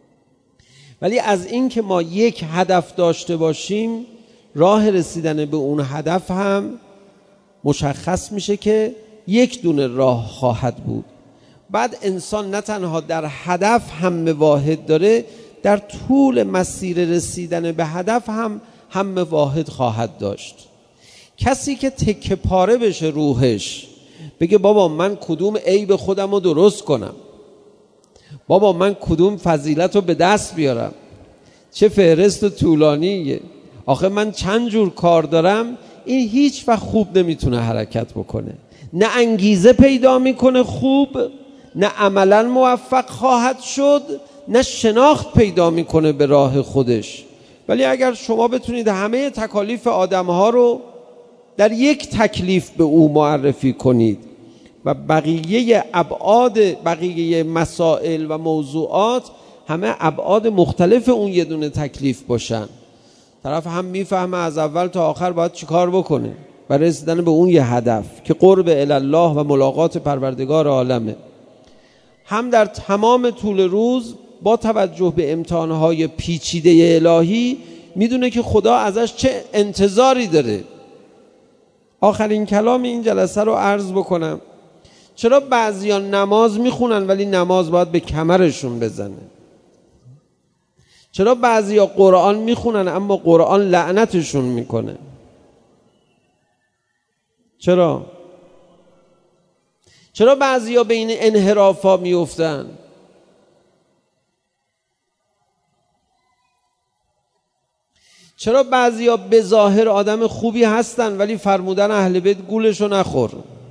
ولی از این که ما یک هدف داشته باشیم، راه رسیدن به اون هدف هم مشخص میشه که یک دونه راه خواهد بود. بعد انسان نه تنها در هدف هم واحد داره، در طول مسیر رسیدن به هدف هم واحد خواهد داشت. کسی که تکه پاره بشه روحش، بگه بابا من کدوم عیب خودم رو درست کنم، بابا من کدوم فضیلت رو به دست بیارم، چه فهرست طولانیه، آخه من چند جور کار دارم، این هیچ وقت خوب نمیتونه حرکت بکنه. نه انگیزه پیدا میکنه خوب، نه عملا موفق خواهد شد، نه شناخت پیدا میکنه به راه خودش. ولی اگر شما بتونید همه تکالیف آدمها رو در یک تکلیف به او معرفی کنید و بقیه ابعاد بقیه مسائل و موضوعات همه ابعاد مختلف اون یه دونه تکلیف باشن، طرف هم میفهمه از اول تا آخر باید چی کار بکنه برای رسیدن به اون یه هدف که قرب الله و ملاقات پروردگار عالمه. هم در تمام طول روز با توجه به امتحانهای پیچیده الهی میدونه که خدا ازش چه انتظاری داره. آخرین کلام این جلسه رو عرض بکنم. چرا بعضیان نماز میخونن ولی نماز باید به کمرشون بزنه؟ چرا بعضیا قرآن میخونن اما قرآن لعنتشون میکنه؟ چرا بعضیا به این انحرافا میفتن؟ چرا بعضیا به ظاهر آدم خوبی هستن ولی فرمودن اهل بیت گولشو نخور؟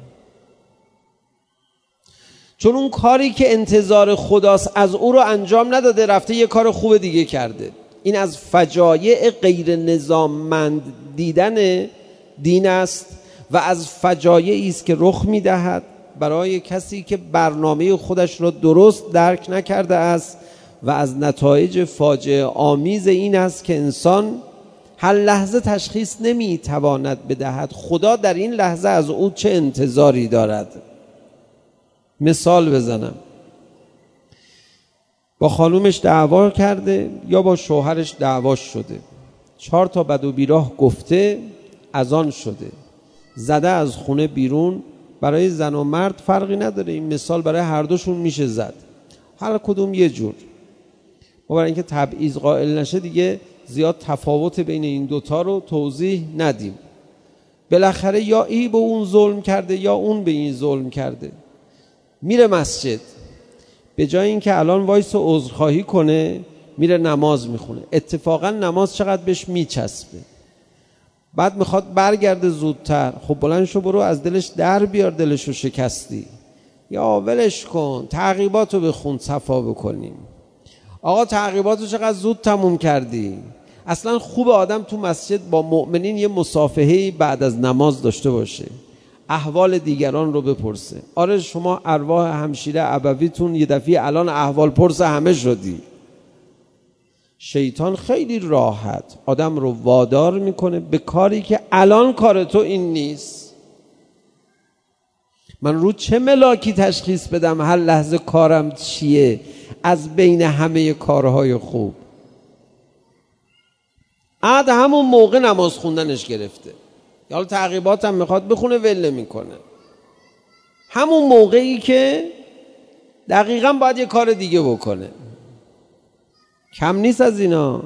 چون اون کاری که انتظار خداست از او رو انجام نداده، رفته یه کار خوب دیگه کرده. این از فجایع غیر نظاممند دیدن دین است و از فجایعی است که رخ میدهد برای کسی که برنامه خودش را درست درک نکرده است و از نتایج فاجعه آمیز این است که انسان هر لحظه تشخیص نمیتواند بدهد خدا در این لحظه از او چه انتظاری دارد. مثال بزنم، با خانومش دعوا کرده یا با شوهرش دعوا شده، 4 تا بد و بیراه گفته، اذان شده، زده از خونه بیرون. برای زن و مرد فرقی نداره، این مثال برای هر دوشون میشه زد، هر کدوم یه جور. ما برای اینکه تبعیض قائل نشه دیگه زیاد تفاوت بین این دوتا رو توضیح ندیم. بالاخره یا این به اون ظلم کرده یا اون به این ظلم کرده. میره مسجد، به جای اینکه الان وایس و عذرخواهی کنه میره نماز میخونه. اتفاقا نماز چقدر بهش میچسبه. بعد میخواد برگرده زودتر، خب بلند شو برو از دلش در بیار، دلشو شکستی، یا ولش کن تعقیباتو بخون صفا بکنیم. آقا تعقیباتو چقدر زود تموم کردی؟ اصلا خوب آدم تو مسجد با مؤمنین یه مصافحه‌ای بعد از نماز داشته باشه، احوال دیگران رو بپرسه. آره شما ارواح همشیره ابویتون یه دفعه الان احوال پرس همه شدی. شیطان خیلی راحت آدم رو وادار میکنه به کاری که الان کار تو این نیست. من رو چه ملاکی تشخیص بدم هر لحظه کارم چیه از بین همه کارهای خوب؟ عاد همون موقع نماز خوندنش گرفته، یا حالا تعقیبات هم میخواد بخونه ول میکنه. همون موقعی که دقیقاً باید یه کار دیگه بکنه. کم نیست از اینا.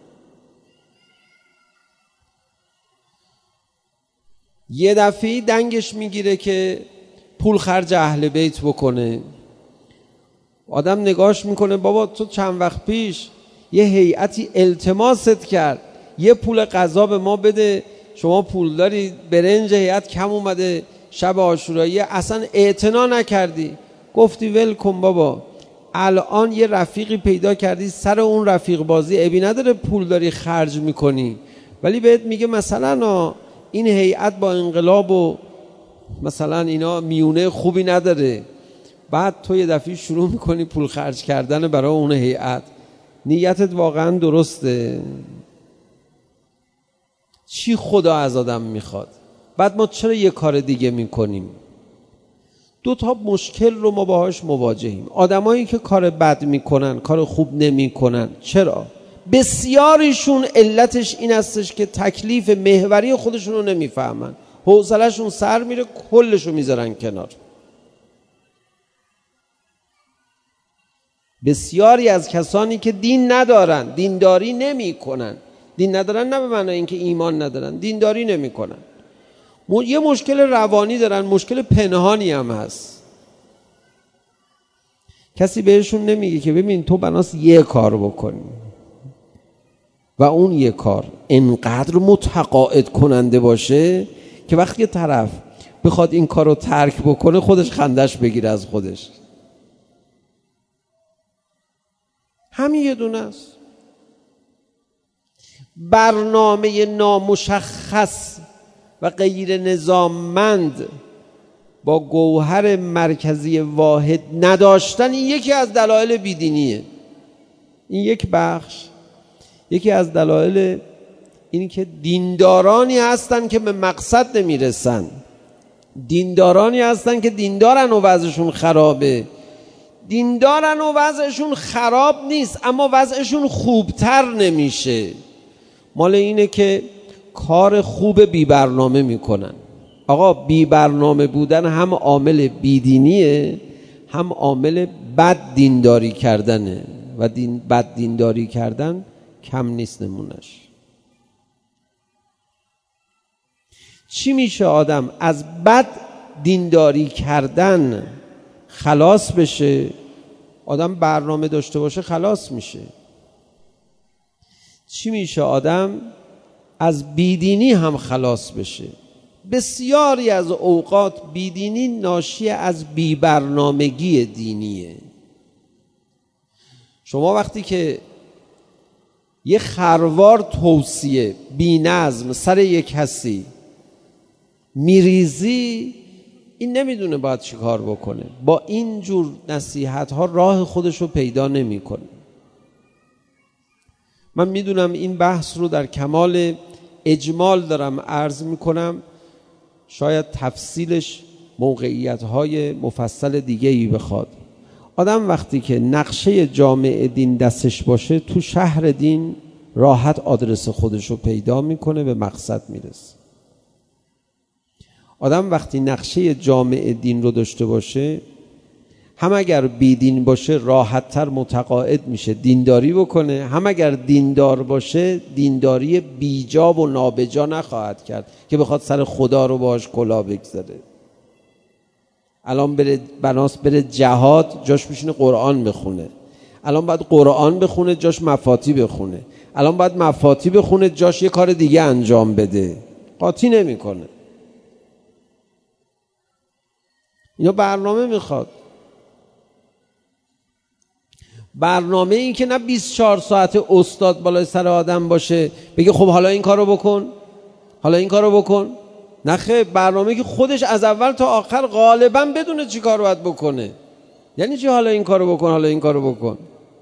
یه دفعی دنگش میگیره که پول خرج اهل بیت بکنه. آدم نگاش میکنه بابا تو چند وقت پیش یه هیئتی التماست کرد یه پول غذا به ما بده، شما پول داری، برنج هیئت کم اومده شب عاشورایی اصلا اعتنا نکردی. گفتی ول کن بابا، الان یه رفیقی پیدا کردی سر اون رفیق بازی عیبی نداره پول داری خرج میکنی، ولی بهت میگه مثلا این هیئت با انقلاب و مثلا اینا میونه خوبی نداره. بعد تو یه دفعه شروع میکنی پول خرج کردن برای اون هیئت. نیتت واقعا درسته؟ چی خدا از آدم میخواد؟ بعد ما چرا یه کار دیگه میکنیم؟ دو تا مشکل رو ما باهاش مواجهیم. آدمایی که کار بد میکنن، کار خوب نمیکنن. چرا؟ بسیاریشون علتش این استش که تکلیف محوری خودشون رو نمیفهمن، حوصله‌شون سر میره، کلشو میذارن کنار. بسیاری از کسانی که دین ندارن، دینداری نمیکنن. دین ندارن نه به معنی اینکه ایمان ندارن، دینداری نمیکنن. یه مشکل روانی دارن، مشکل پنهانی هم هست. کسی بهشون نمیگه که ببین تو بناس یه کار بکنی و اون یه کار انقدر متقاعد کننده باشه که وقتی یه طرف بخواد این کار رو ترک بکنه خودش خندش بگیره از خودش. همین یه دونه است. برنامه نامشخص و غیر نظاممند با گوهر مرکزی واحد نداشتن این یکی از دلایل بیدینیه. این یک بخش. یکی از دلایل این که دیندارانی هستن که به مقصد نمیرسن، دیندارانی هستن که دیندارن و وضعشون خرابه، دیندارن و وضعشون خراب نیست اما وضعشون خوبتر نمیشه. مال اینه که کار خوب بی برنامه میکنن. آقا بی برنامه بودن هم عامل بیدینیه هم عامل بد دینداری کردنه و بد دینداری کردن کم نیست نمونش. چی میشه آدم از بد دینداری کردن خلاص بشه؟ آدم برنامه داشته باشه خلاص میشه. چی میشه آدم از بیدینی هم خلاص بشه؟ بسیاری از اوقات بیدینی ناشی از بیبرنامگی دینیه. شما وقتی که یه خروار توصیه بی نظم سر یک کسی میریزی، این نمیدونه باید چی کار بکنه. با این جور نصیحت ها راه خودش رو پیدا نمی کنه. من میدونم این بحث رو در کمال اجمال دارم عرض میکنم، شاید تفصیلش موقعیت های مفصل دیگه ای بخواد. آدم وقتی که نقشه جامع دین دستش باشه تو شهر دین راحت آدرس خودش رو پیدا میکنه، به مقصد میرسه. آدم وقتی نقشه جامع دین رو داشته باشه، هم اگر بیدین باشه راحت تر متقاعد میشه دینداری بکنه، هم اگر دیندار باشه دینداری بیجا و نابجا نخواهد کرد که بخواد سر خدا رو باهاش کلاه بگذاره. الان بناس بره جهاد جاش میشینه قرآن بخونه، الان باید قرآن بخونه جاش مفاتی بخونه، الان باید مفاتی بخونه جاش یه کار دیگه انجام بده. قاطی نمی کنه. اینا برنامه میخواد. برنامه این که نه 24 ساعت استاد بالای سر آدم باشه بگه خب حالا این کارو بکن، حالا این کارو بکن. نه خیر، برنامه که خودش از اول تا آخر غالبا بدونه چی کار باید بکنه. یعنی چی حالا این کارو بکن، حالا این کارو بکن؟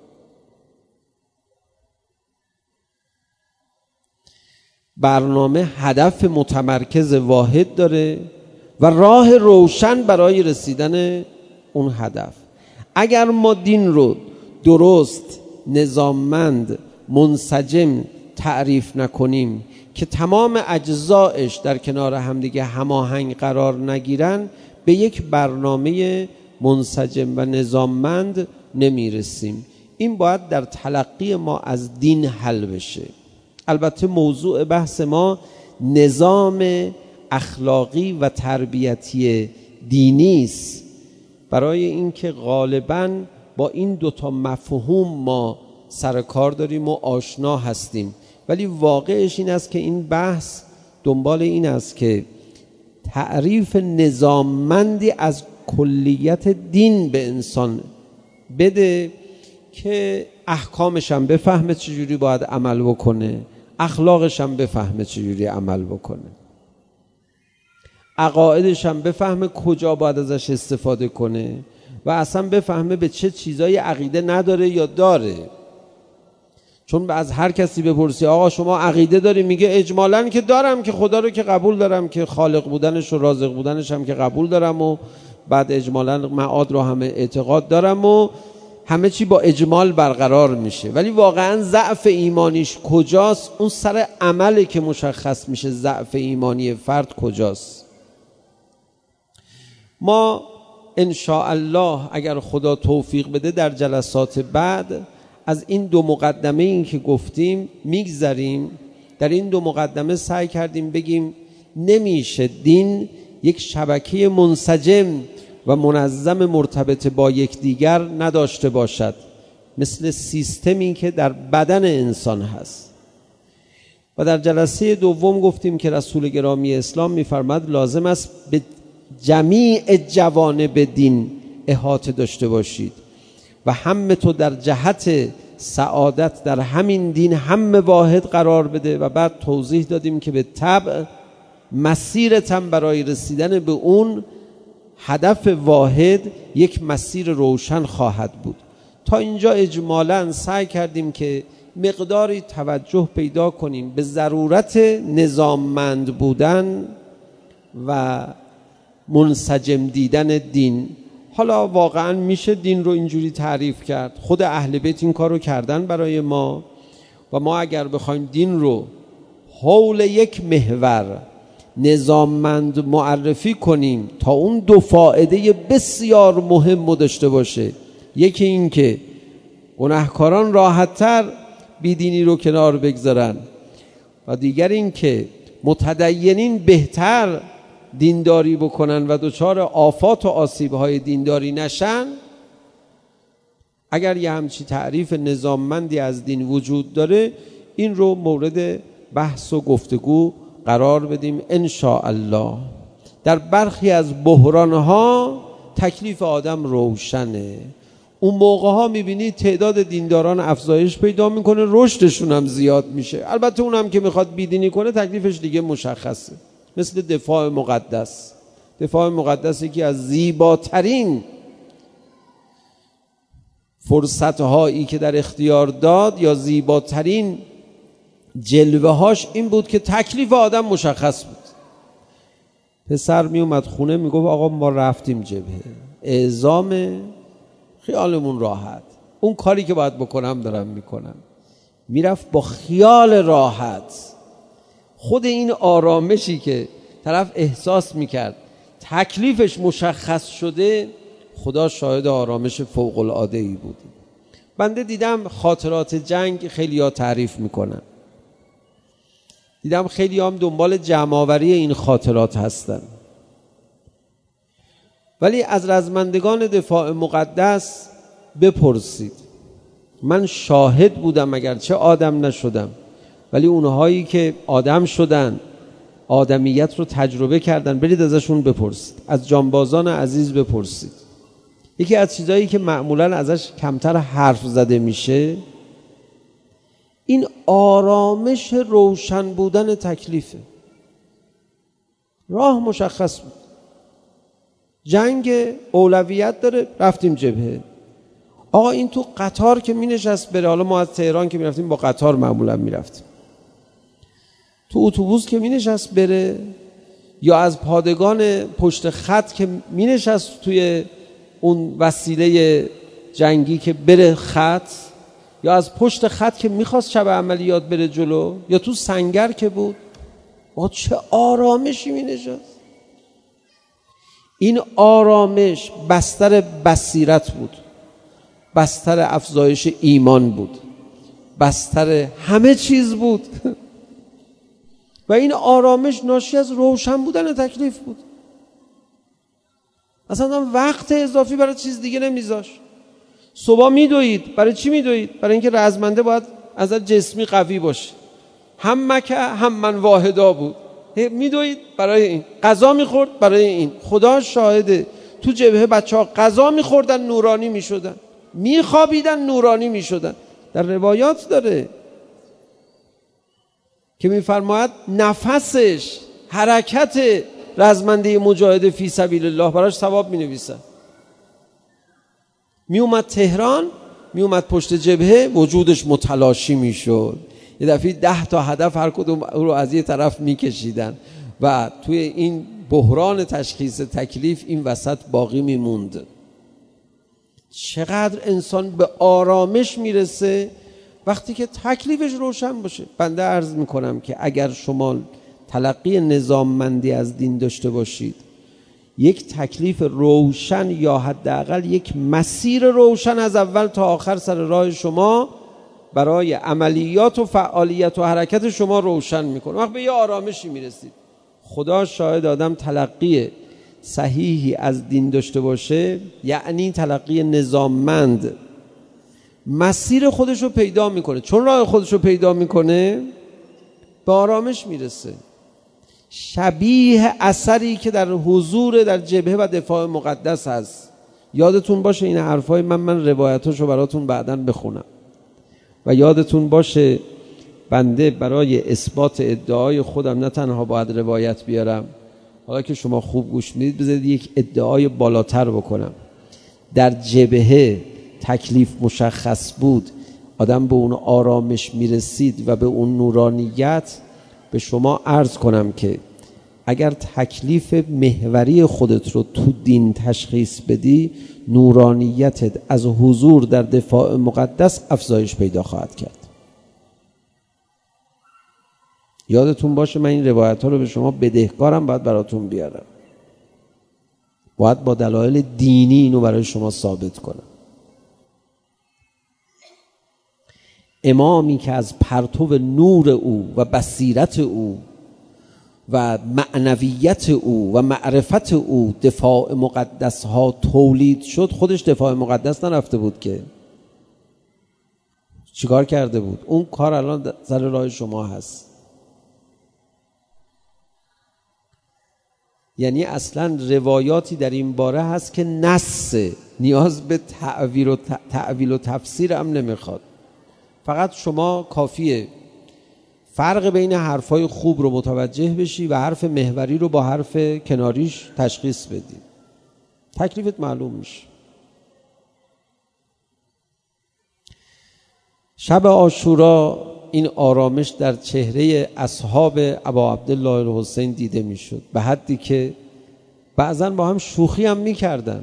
برنامه هدف متمرکز واحد داره و راه روشن برای رسیدن اون هدف. اگر ما دین رو درست، نظاممند، منسجم تعریف نکنیم که تمام اجزایش در کنار همدیگه هماهنگ قرار نگیرن، به یک برنامه منسجم و نظاممند نمیرسیم. این باید در تلقی ما از دین حل بشه. البته موضوع بحث ما نظام اخلاقی و تربیتی دینی است، برای اینکه غالباً با این دوتا مفهوم ما سر کار داریم و آشنا هستیم، ولی واقعش این است که این بحث دنبال این است که تعریف نظاممندی از کلیت دین به انسان بده که احکامش هم بفهمه چجوری باید عمل بکنه، اخلاقش هم بفهمه چجوری عمل بکنه، عقایدش هم بفهمه کجا باید ازش استفاده کنه و اصلا بفهمه به چه چیزایی عقیده نداره یا داره. چون از هر کسی بپرسی آقا شما عقیده داری، میگه اجمالاً که دارم، که خدا رو که قبول دارم، که خالق بودنش و رازق بودنش هم که قبول دارم، و بعد اجمالاً معاد رو همه اعتقاد دارم و همه چی با اجمال برقرار میشه. ولی واقعاً ضعف ایمانیش کجاست؟ اون سر عمله که مشخص میشه ضعف ایمانی فرد کجاست. ما ان شاء الله اگر خدا توفیق بده در جلسات بعد از این دو مقدمه این که گفتیم میگذریم. در این دو مقدمه سعی کردیم بگیم نمیشه دین یک شبکه منسجم و منظم مرتبط با یکدیگر نداشته باشد، مثل سیستمی که در بدن انسان هست. و در جلسه دوم گفتیم که رسول گرامی اسلام میفرماد لازم است به جمیع جوانب دین احاطه داشته باشید و هم تو در جهت سعادت در همین دین هم واحد قرار بده. و بعد توضیح دادیم که به طبع مسیرتم برای رسیدن به اون هدف واحد یک مسیر روشن خواهد بود. تا اینجا اجمالاً سعی کردیم که مقداری توجه پیدا کنیم به ضرورت نظاممند بودن و منسجم دیدن دین. حالا واقعاً میشه دین رو اینجوری تعریف کرد، خود اهل بیت این کار رو کردن برای ما، و ما اگر بخوایم دین رو حول یک محور نظاممند معرفی کنیم تا اون دو فائده بسیار مهم داشته باشه، یکی این که گناهکاران راحت‌تر بیدینی رو کنار بگذارن و دیگر این که متدینین بهتر دینداری بکنن و دچار آفات و آسیب‌های دینداری نشن. اگر یه همچی تعریف نظاممندی از دین وجود داره، این رو مورد بحث و گفتگو قرار بدیم ان شاء الله. در برخی از بحران‌ها تکلیف آدم روشنه. اون موقع‌ها می‌بینی تعداد دینداران افزایش پیدا می‌کنه، رشدشون هم زیاد میشه. البته اونم که می‌خواد بیدینی کنه تکلیفش دیگه مشخصه. مثل دفاع مقدس. دفاع مقدس یکی از زیباترین فرصت‌هایی که در اختیار داد یا زیباترین جلوه‌هاش این بود که تکلیف آدم مشخص بود. پسر می اومد خونه میگفت آقا ما رفتیم جبهه، اعزام، خیالمون راحت، اون کاری که باید بکنم دارم میکنم. میرفت با خیال راحت. خود این آرامشی که طرف احساس میکرد تکلیفش مشخص شده، خدا شاهد آرامش فوق العاده‌ای بود. بنده دیدم خاطرات جنگ خیلی ها تعریف میکنن، دیدم خیلی هم دنبال جمع‌آوری این خاطرات هستن، ولی از رزمندگان دفاع مقدس بپرسید. من شاهد بودم اگرچه آدم نشدم، ولی اونهایی که آدم شدن، آدمیت رو تجربه کردن، برید ازشون بپرسید، از جانبازان عزیز بپرسید. یکی از چیزایی که معمولاً ازش کمتر حرف زده میشه این آرامش روشن بودن تکلیفه. راه مشخص بود، جنگ اولویت داره، رفتیم جبهه. آقا این تو قطار که می نشست بره، حالا ما از تهران که می رفتیم با قطار معمولا می رفتیم، تو اتوبوس که می نشست بره، یا از پادگان پشت خط که می نشست توی اون وسیله جنگی که بره خط، یا از پشت خط که می خواست شب عملیات بره جلو، یا تو سنگر که بود، آقا چه آرامشی می نشست. این آرامش بستر بصیرت بود، بستر افزایش ایمان بود، بستر همه چیز بود. و این آرامش ناشی از روشن بودن تکلیف بود. اصلا وقت اضافی برای چیز دیگه نمیذاش. صبح میدوید، برای چی میدوید؟ برای اینکه رزمنده باید از جسمی قوی باشه. هم مکه هم من واحدا بود، میدوید برای این. غذا میخورد برای این. خدا شاهده تو جبهه بچه‌ها غذا میخوردن نورانی میشدن، میخوابیدن نورانی میشدن. در روایات داره که میفرماید نفسش، حرکت رزمنده مجاهد فی سبیل الله براش ثواب مینویسن. میومد تهران، میومد پشت جبهه، وجودش متلاشی میشد. یه دفعه 10 تا هدف هر کدوم رو از یه طرف میکشیدن و توی این بحران تشخیص تکلیف این وسط باقی میموند. چقدر انسان به آرامش میرسه وقتی که تکلیفش روشن باشه. بنده عرض میکنم که اگر شما تلقی نظاممندی از دین داشته باشید، یک تکلیف روشن یا حداقل یک مسیر روشن از اول تا آخر سر راه شما برای عملیات و فعالیت و حرکت شما روشن میکنه. وقت به یه آرامشی میرسید. خدا شاهد آدم تلقی صحیحی از دین داشته باشه، یعنی تلقی نظاممند، مسیر خودش رو پیدا میکنه. چون راه خودش رو پیدا میکنه به آرامش میرسه. شبیه اثری که در حضور در جبهه و دفاع مقدس هست. یادتون باشه این حرفای من روایتاشو براتون بعداً بخونم و یادتون باشه بنده برای اثبات ادعای خودم نه تنها باید روایت بیارم، حالا که شما خوب گوش میدید بذارید یک ادعای بالاتر بکنم. در جبهه تکلیف مشخص بود، آدم به اون آرامش میرسید و به اون نورانیت. به شما عرض کنم که اگر تکلیف محوری خودت رو تو دین تشخیص بدی، نورانیتت از حضور در دفاع مقدس افزایش پیدا خواهد کرد. یادتون باشه من این روایت ها رو به شما بدهکارم، باید براتون بیارم، باید با دلایل دینی اینو برای شما ثابت کنم. امامی که از پرتو نور او و بصیرت او و معنویت او و معرفت او دفاع مقدس ها تولید شد، خودش دفاع مقدس نرفته بود که چیکار کرده بود؟ اون کار الان سر راه شما هست. یعنی اصلا روایاتی در این باره هست که نص نیاز به تعویل و تفسیر هم نمیخواد. فقط شما کافیه فرق بین حرفای خوب رو متوجه بشی و حرف محوری رو با حرف کناریش تشخیص بدی، تکلیفت معلوم میشه. شب عاشورا این آرامش در چهره اصحاب ابا عبدالله الحسین دیده میشد، به حدی که بعضا با هم شوخی هم میکردن.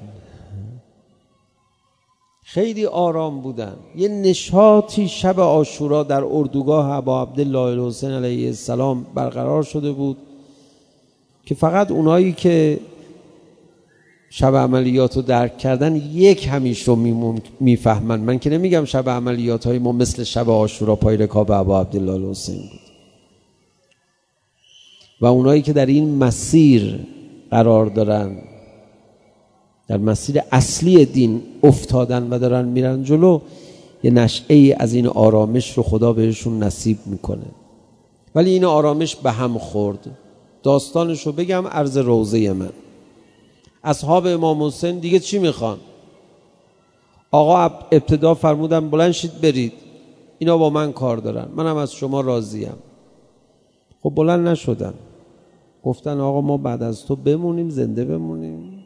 خیلی آرام بودن. یه نشاطی شب عاشورا در اردوگاه ابا عبدالله الحسین علیه السلام برقرار شده بود که فقط اونایی که شب عملیات رو درک کردن یک همیش رو میفهمن. من که نمیگم شب عملیات های ما مثل شب عاشورا پای رکاب ابا عبدالله الحسین بود. و اونایی که در این مسیر قرار دارن، در مسیر اصلی دین افتادن و دارن میرن جلو، یه نشعه از این آرامش رو خدا بهشون نصیب میکنه. ولی این آرامش به هم خورد. داستانش رو بگم عرض روضه من. اصحاب امام حسین دیگه چی میخوان؟ آقا ابتدا فرمودن بلند شید برید، اینا با من کار دارن، منم از شما راضیم. خب بلند نشدن، گفتن آقا ما بعد از تو بمونیم، زنده بمونیم،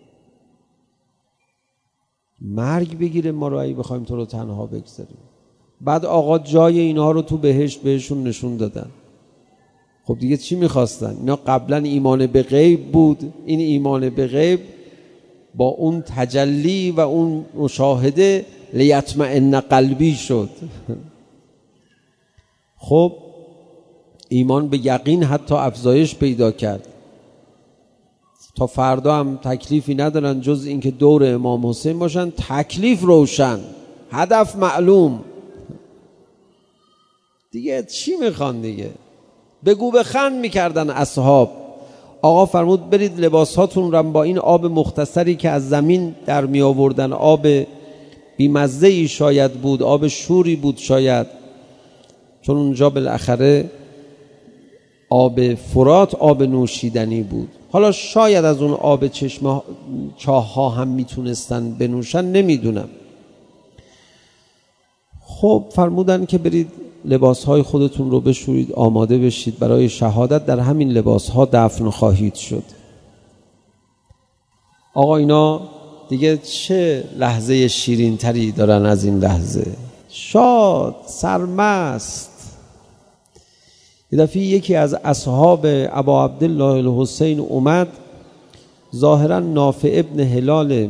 مرگ بگیره ما رو، اگه بخوایم تو رو تنها بگذاریم. بعد آقا جای اینها رو تو بهشت بهشون نشون دادن. خب دیگه چی میخواستن؟ اینا قبلا ایمان به غیب بود، این ایمان به غیب با اون تجلی و اون مشاهده لیطمئن قلبی شد. خب ایمان به یقین حتی افزایش پیدا کرد. تا فردا هم تکلیفی ندارن جز اینکه دور امام حسین باشن، تکلیف روشن، هدف معلوم، دیگه چی میخوان دیگه؟ بگو بخند میکردن اصحاب. آقا فرمود برید لباساتون رو با این آب مختصری که از زمین در می آوردن، آب بیمزه‌ای شاید بود، آب شوری بود شاید، چون اونجا بالاخره آب فرات آب نوشیدنی بود، حالا شاید از اون آب چشمه چاه ها هم میتونستن بنوشن، نمیدونم. خب فرمودن که برید لباسهای خودتون رو بشورید، آماده بشید برای شهادت، در همین لباسها دفن خواهید شد. آقا اینا دیگه چه لحظه شیرین تری دارن از این لحظه؟ شاد، سرمست. یه دفعه یکی از اصحاب ابا عبدالله الحسین اومد، ظاهرا نافع ابن هلال،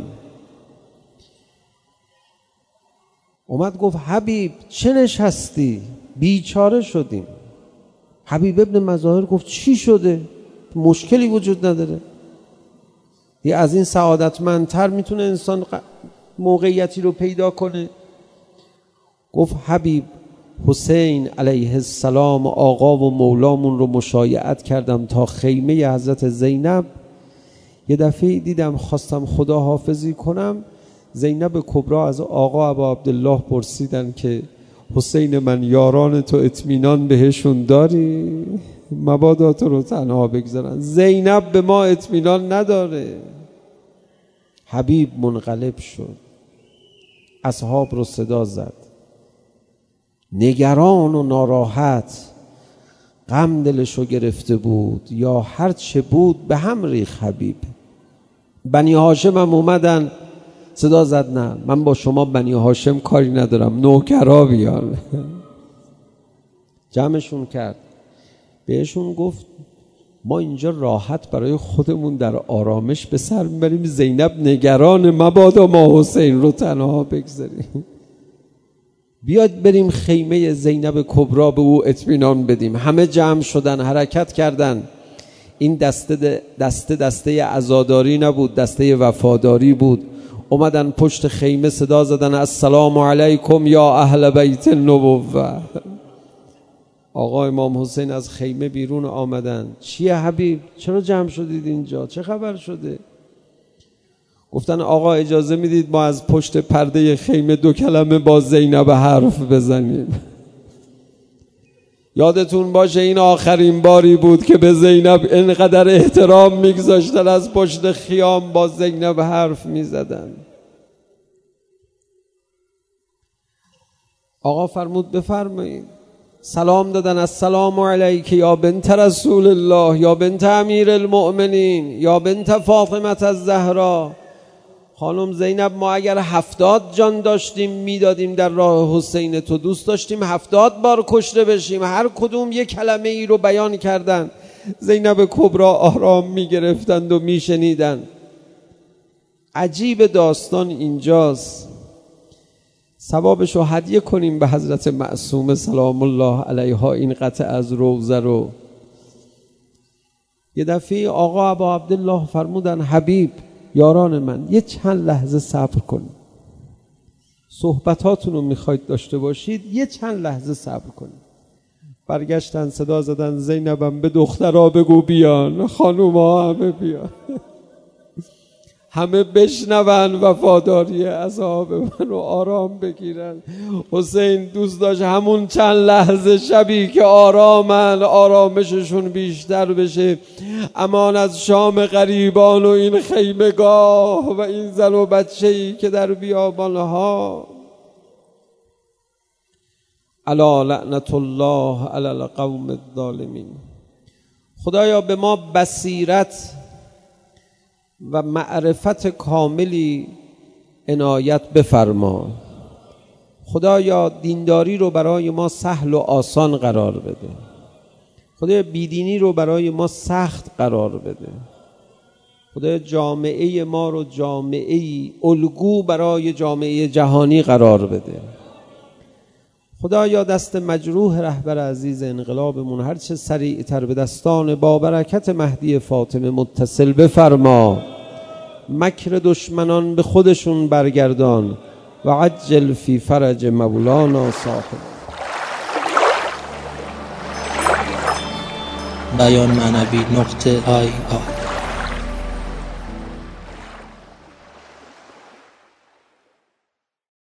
اومد گفت حبیب چه نشستی؟ بیچاره شدیم. حبیب ابن مظاهر گفت چی شده؟ مشکلی وجود نداره؟ یه از این سعادتمندتر میتونه انسان موقعیتی رو پیدا کنه؟ گفت حبیب حسین علیه السلام آقا و مولامون رو مشایعت کردم تا خیمه حضرت زینب. یه دفعه دیدم خواستم خدا حافظی کنم، زینب کبری از آقا ابا عبدالله پرسیدن که حسین من یاران تو اطمینان بهشون داری؟ مبادا تو رو تنها بگذارن. زینب به ما اطمینان نداره. حبیب منقلب شد، اصحاب رو صدا زد، نگران و ناراحت، غم دلشو گرفته بود یا هر چه بود به هم ریخت. حبیب بنی هاشم هم اومدن، صدا زد نه من با شما بنی هاشم کاری ندارم، نوکرا بیان. جمعشون کرد، بهشون گفت ما اینجا راحت برای خودمون در آرامش به سر میبریم، زینب نگران، مبادا ما حسین رو تنها بگذاریم. بیاد بریم خیمه زینب کبری به او اطمینان بدیم. همه جمع شدن، حرکت کردن. این دسته عزاداری نبود، دسته وفاداری بود. اومدن پشت خیمه، صدا زدن السلام علیکم یا اهل بیت النبوه. آقا امام حسین از خیمه بیرون آمدن. چیه حبیب؟ چرا جمع شدید اینجا؟ چه خبر شده؟ گفتن آقا اجازه میدید ما از پشت پرده خیمه 2 کلمه با زینب حرف بزنیم؟ یادتون باشه این آخرین باری بود که به زینب اینقدر احترام میگذاشتن، از پشت خیام با زینب حرف میزدن. آقا فرمود بفرمایید. سلام دادن السلام علیک یا بنت رسول الله یا بنت امیر المؤمنین یا بنت فاطمه الزهرا. خانم زینب ما اگر 70 جان داشتیم میدادیم در راه حسین تو، دوست داشتیم 70 بار کشته بشیم. هر کدوم یک کلمه ای رو بیان کردن، زینب کبری آرام میگرفتند و میشنیدن. عجیب داستان اینجاست، ثوابش رو هدیه کنیم به حضرت معصومه سلام الله علیها این قطعه از روضه رو. یه دفعه آقا ابا عبدالله فرمودن حبیب یاران من یه چند لحظه صبر کنید، صحبتاتون رو میخواید داشته باشید، یه چند لحظه صبر کنید. برگشتن صدا زدن زینبم به دخترها بگو بیان، خانوما همه بیان. همه بشنون وفاداری عذاب منو آرام بگیرن. حسین دوست داشت همون چند لحظه شبی که آرامن آرامششون بیشتر بشه. امان از شام غریبان و این خیمگاه و این زن و بچه‌ای که در بیابانها. الا لعنت الله علی القوم الظالمین. خدایا به ما بصیرت و معرفت کاملی عنایت بفرما. خدایا دینداری رو برای ما سهل و آسان قرار بده. خدایا بیدینی رو برای ما سخت قرار بده. خدایا جامعه ما رو جامعه‌ای الگو برای جامعه جهانی قرار بده. خدایا دست مجروح رهبر عزیز انقلابمون هر چه سریعتر به دستان با برکت مهدی فاطمه متصل بفرما. مکر دشمنان به خودشون برگردان و عجل فی فرج مولانا صاحب. بیان معنوی .IR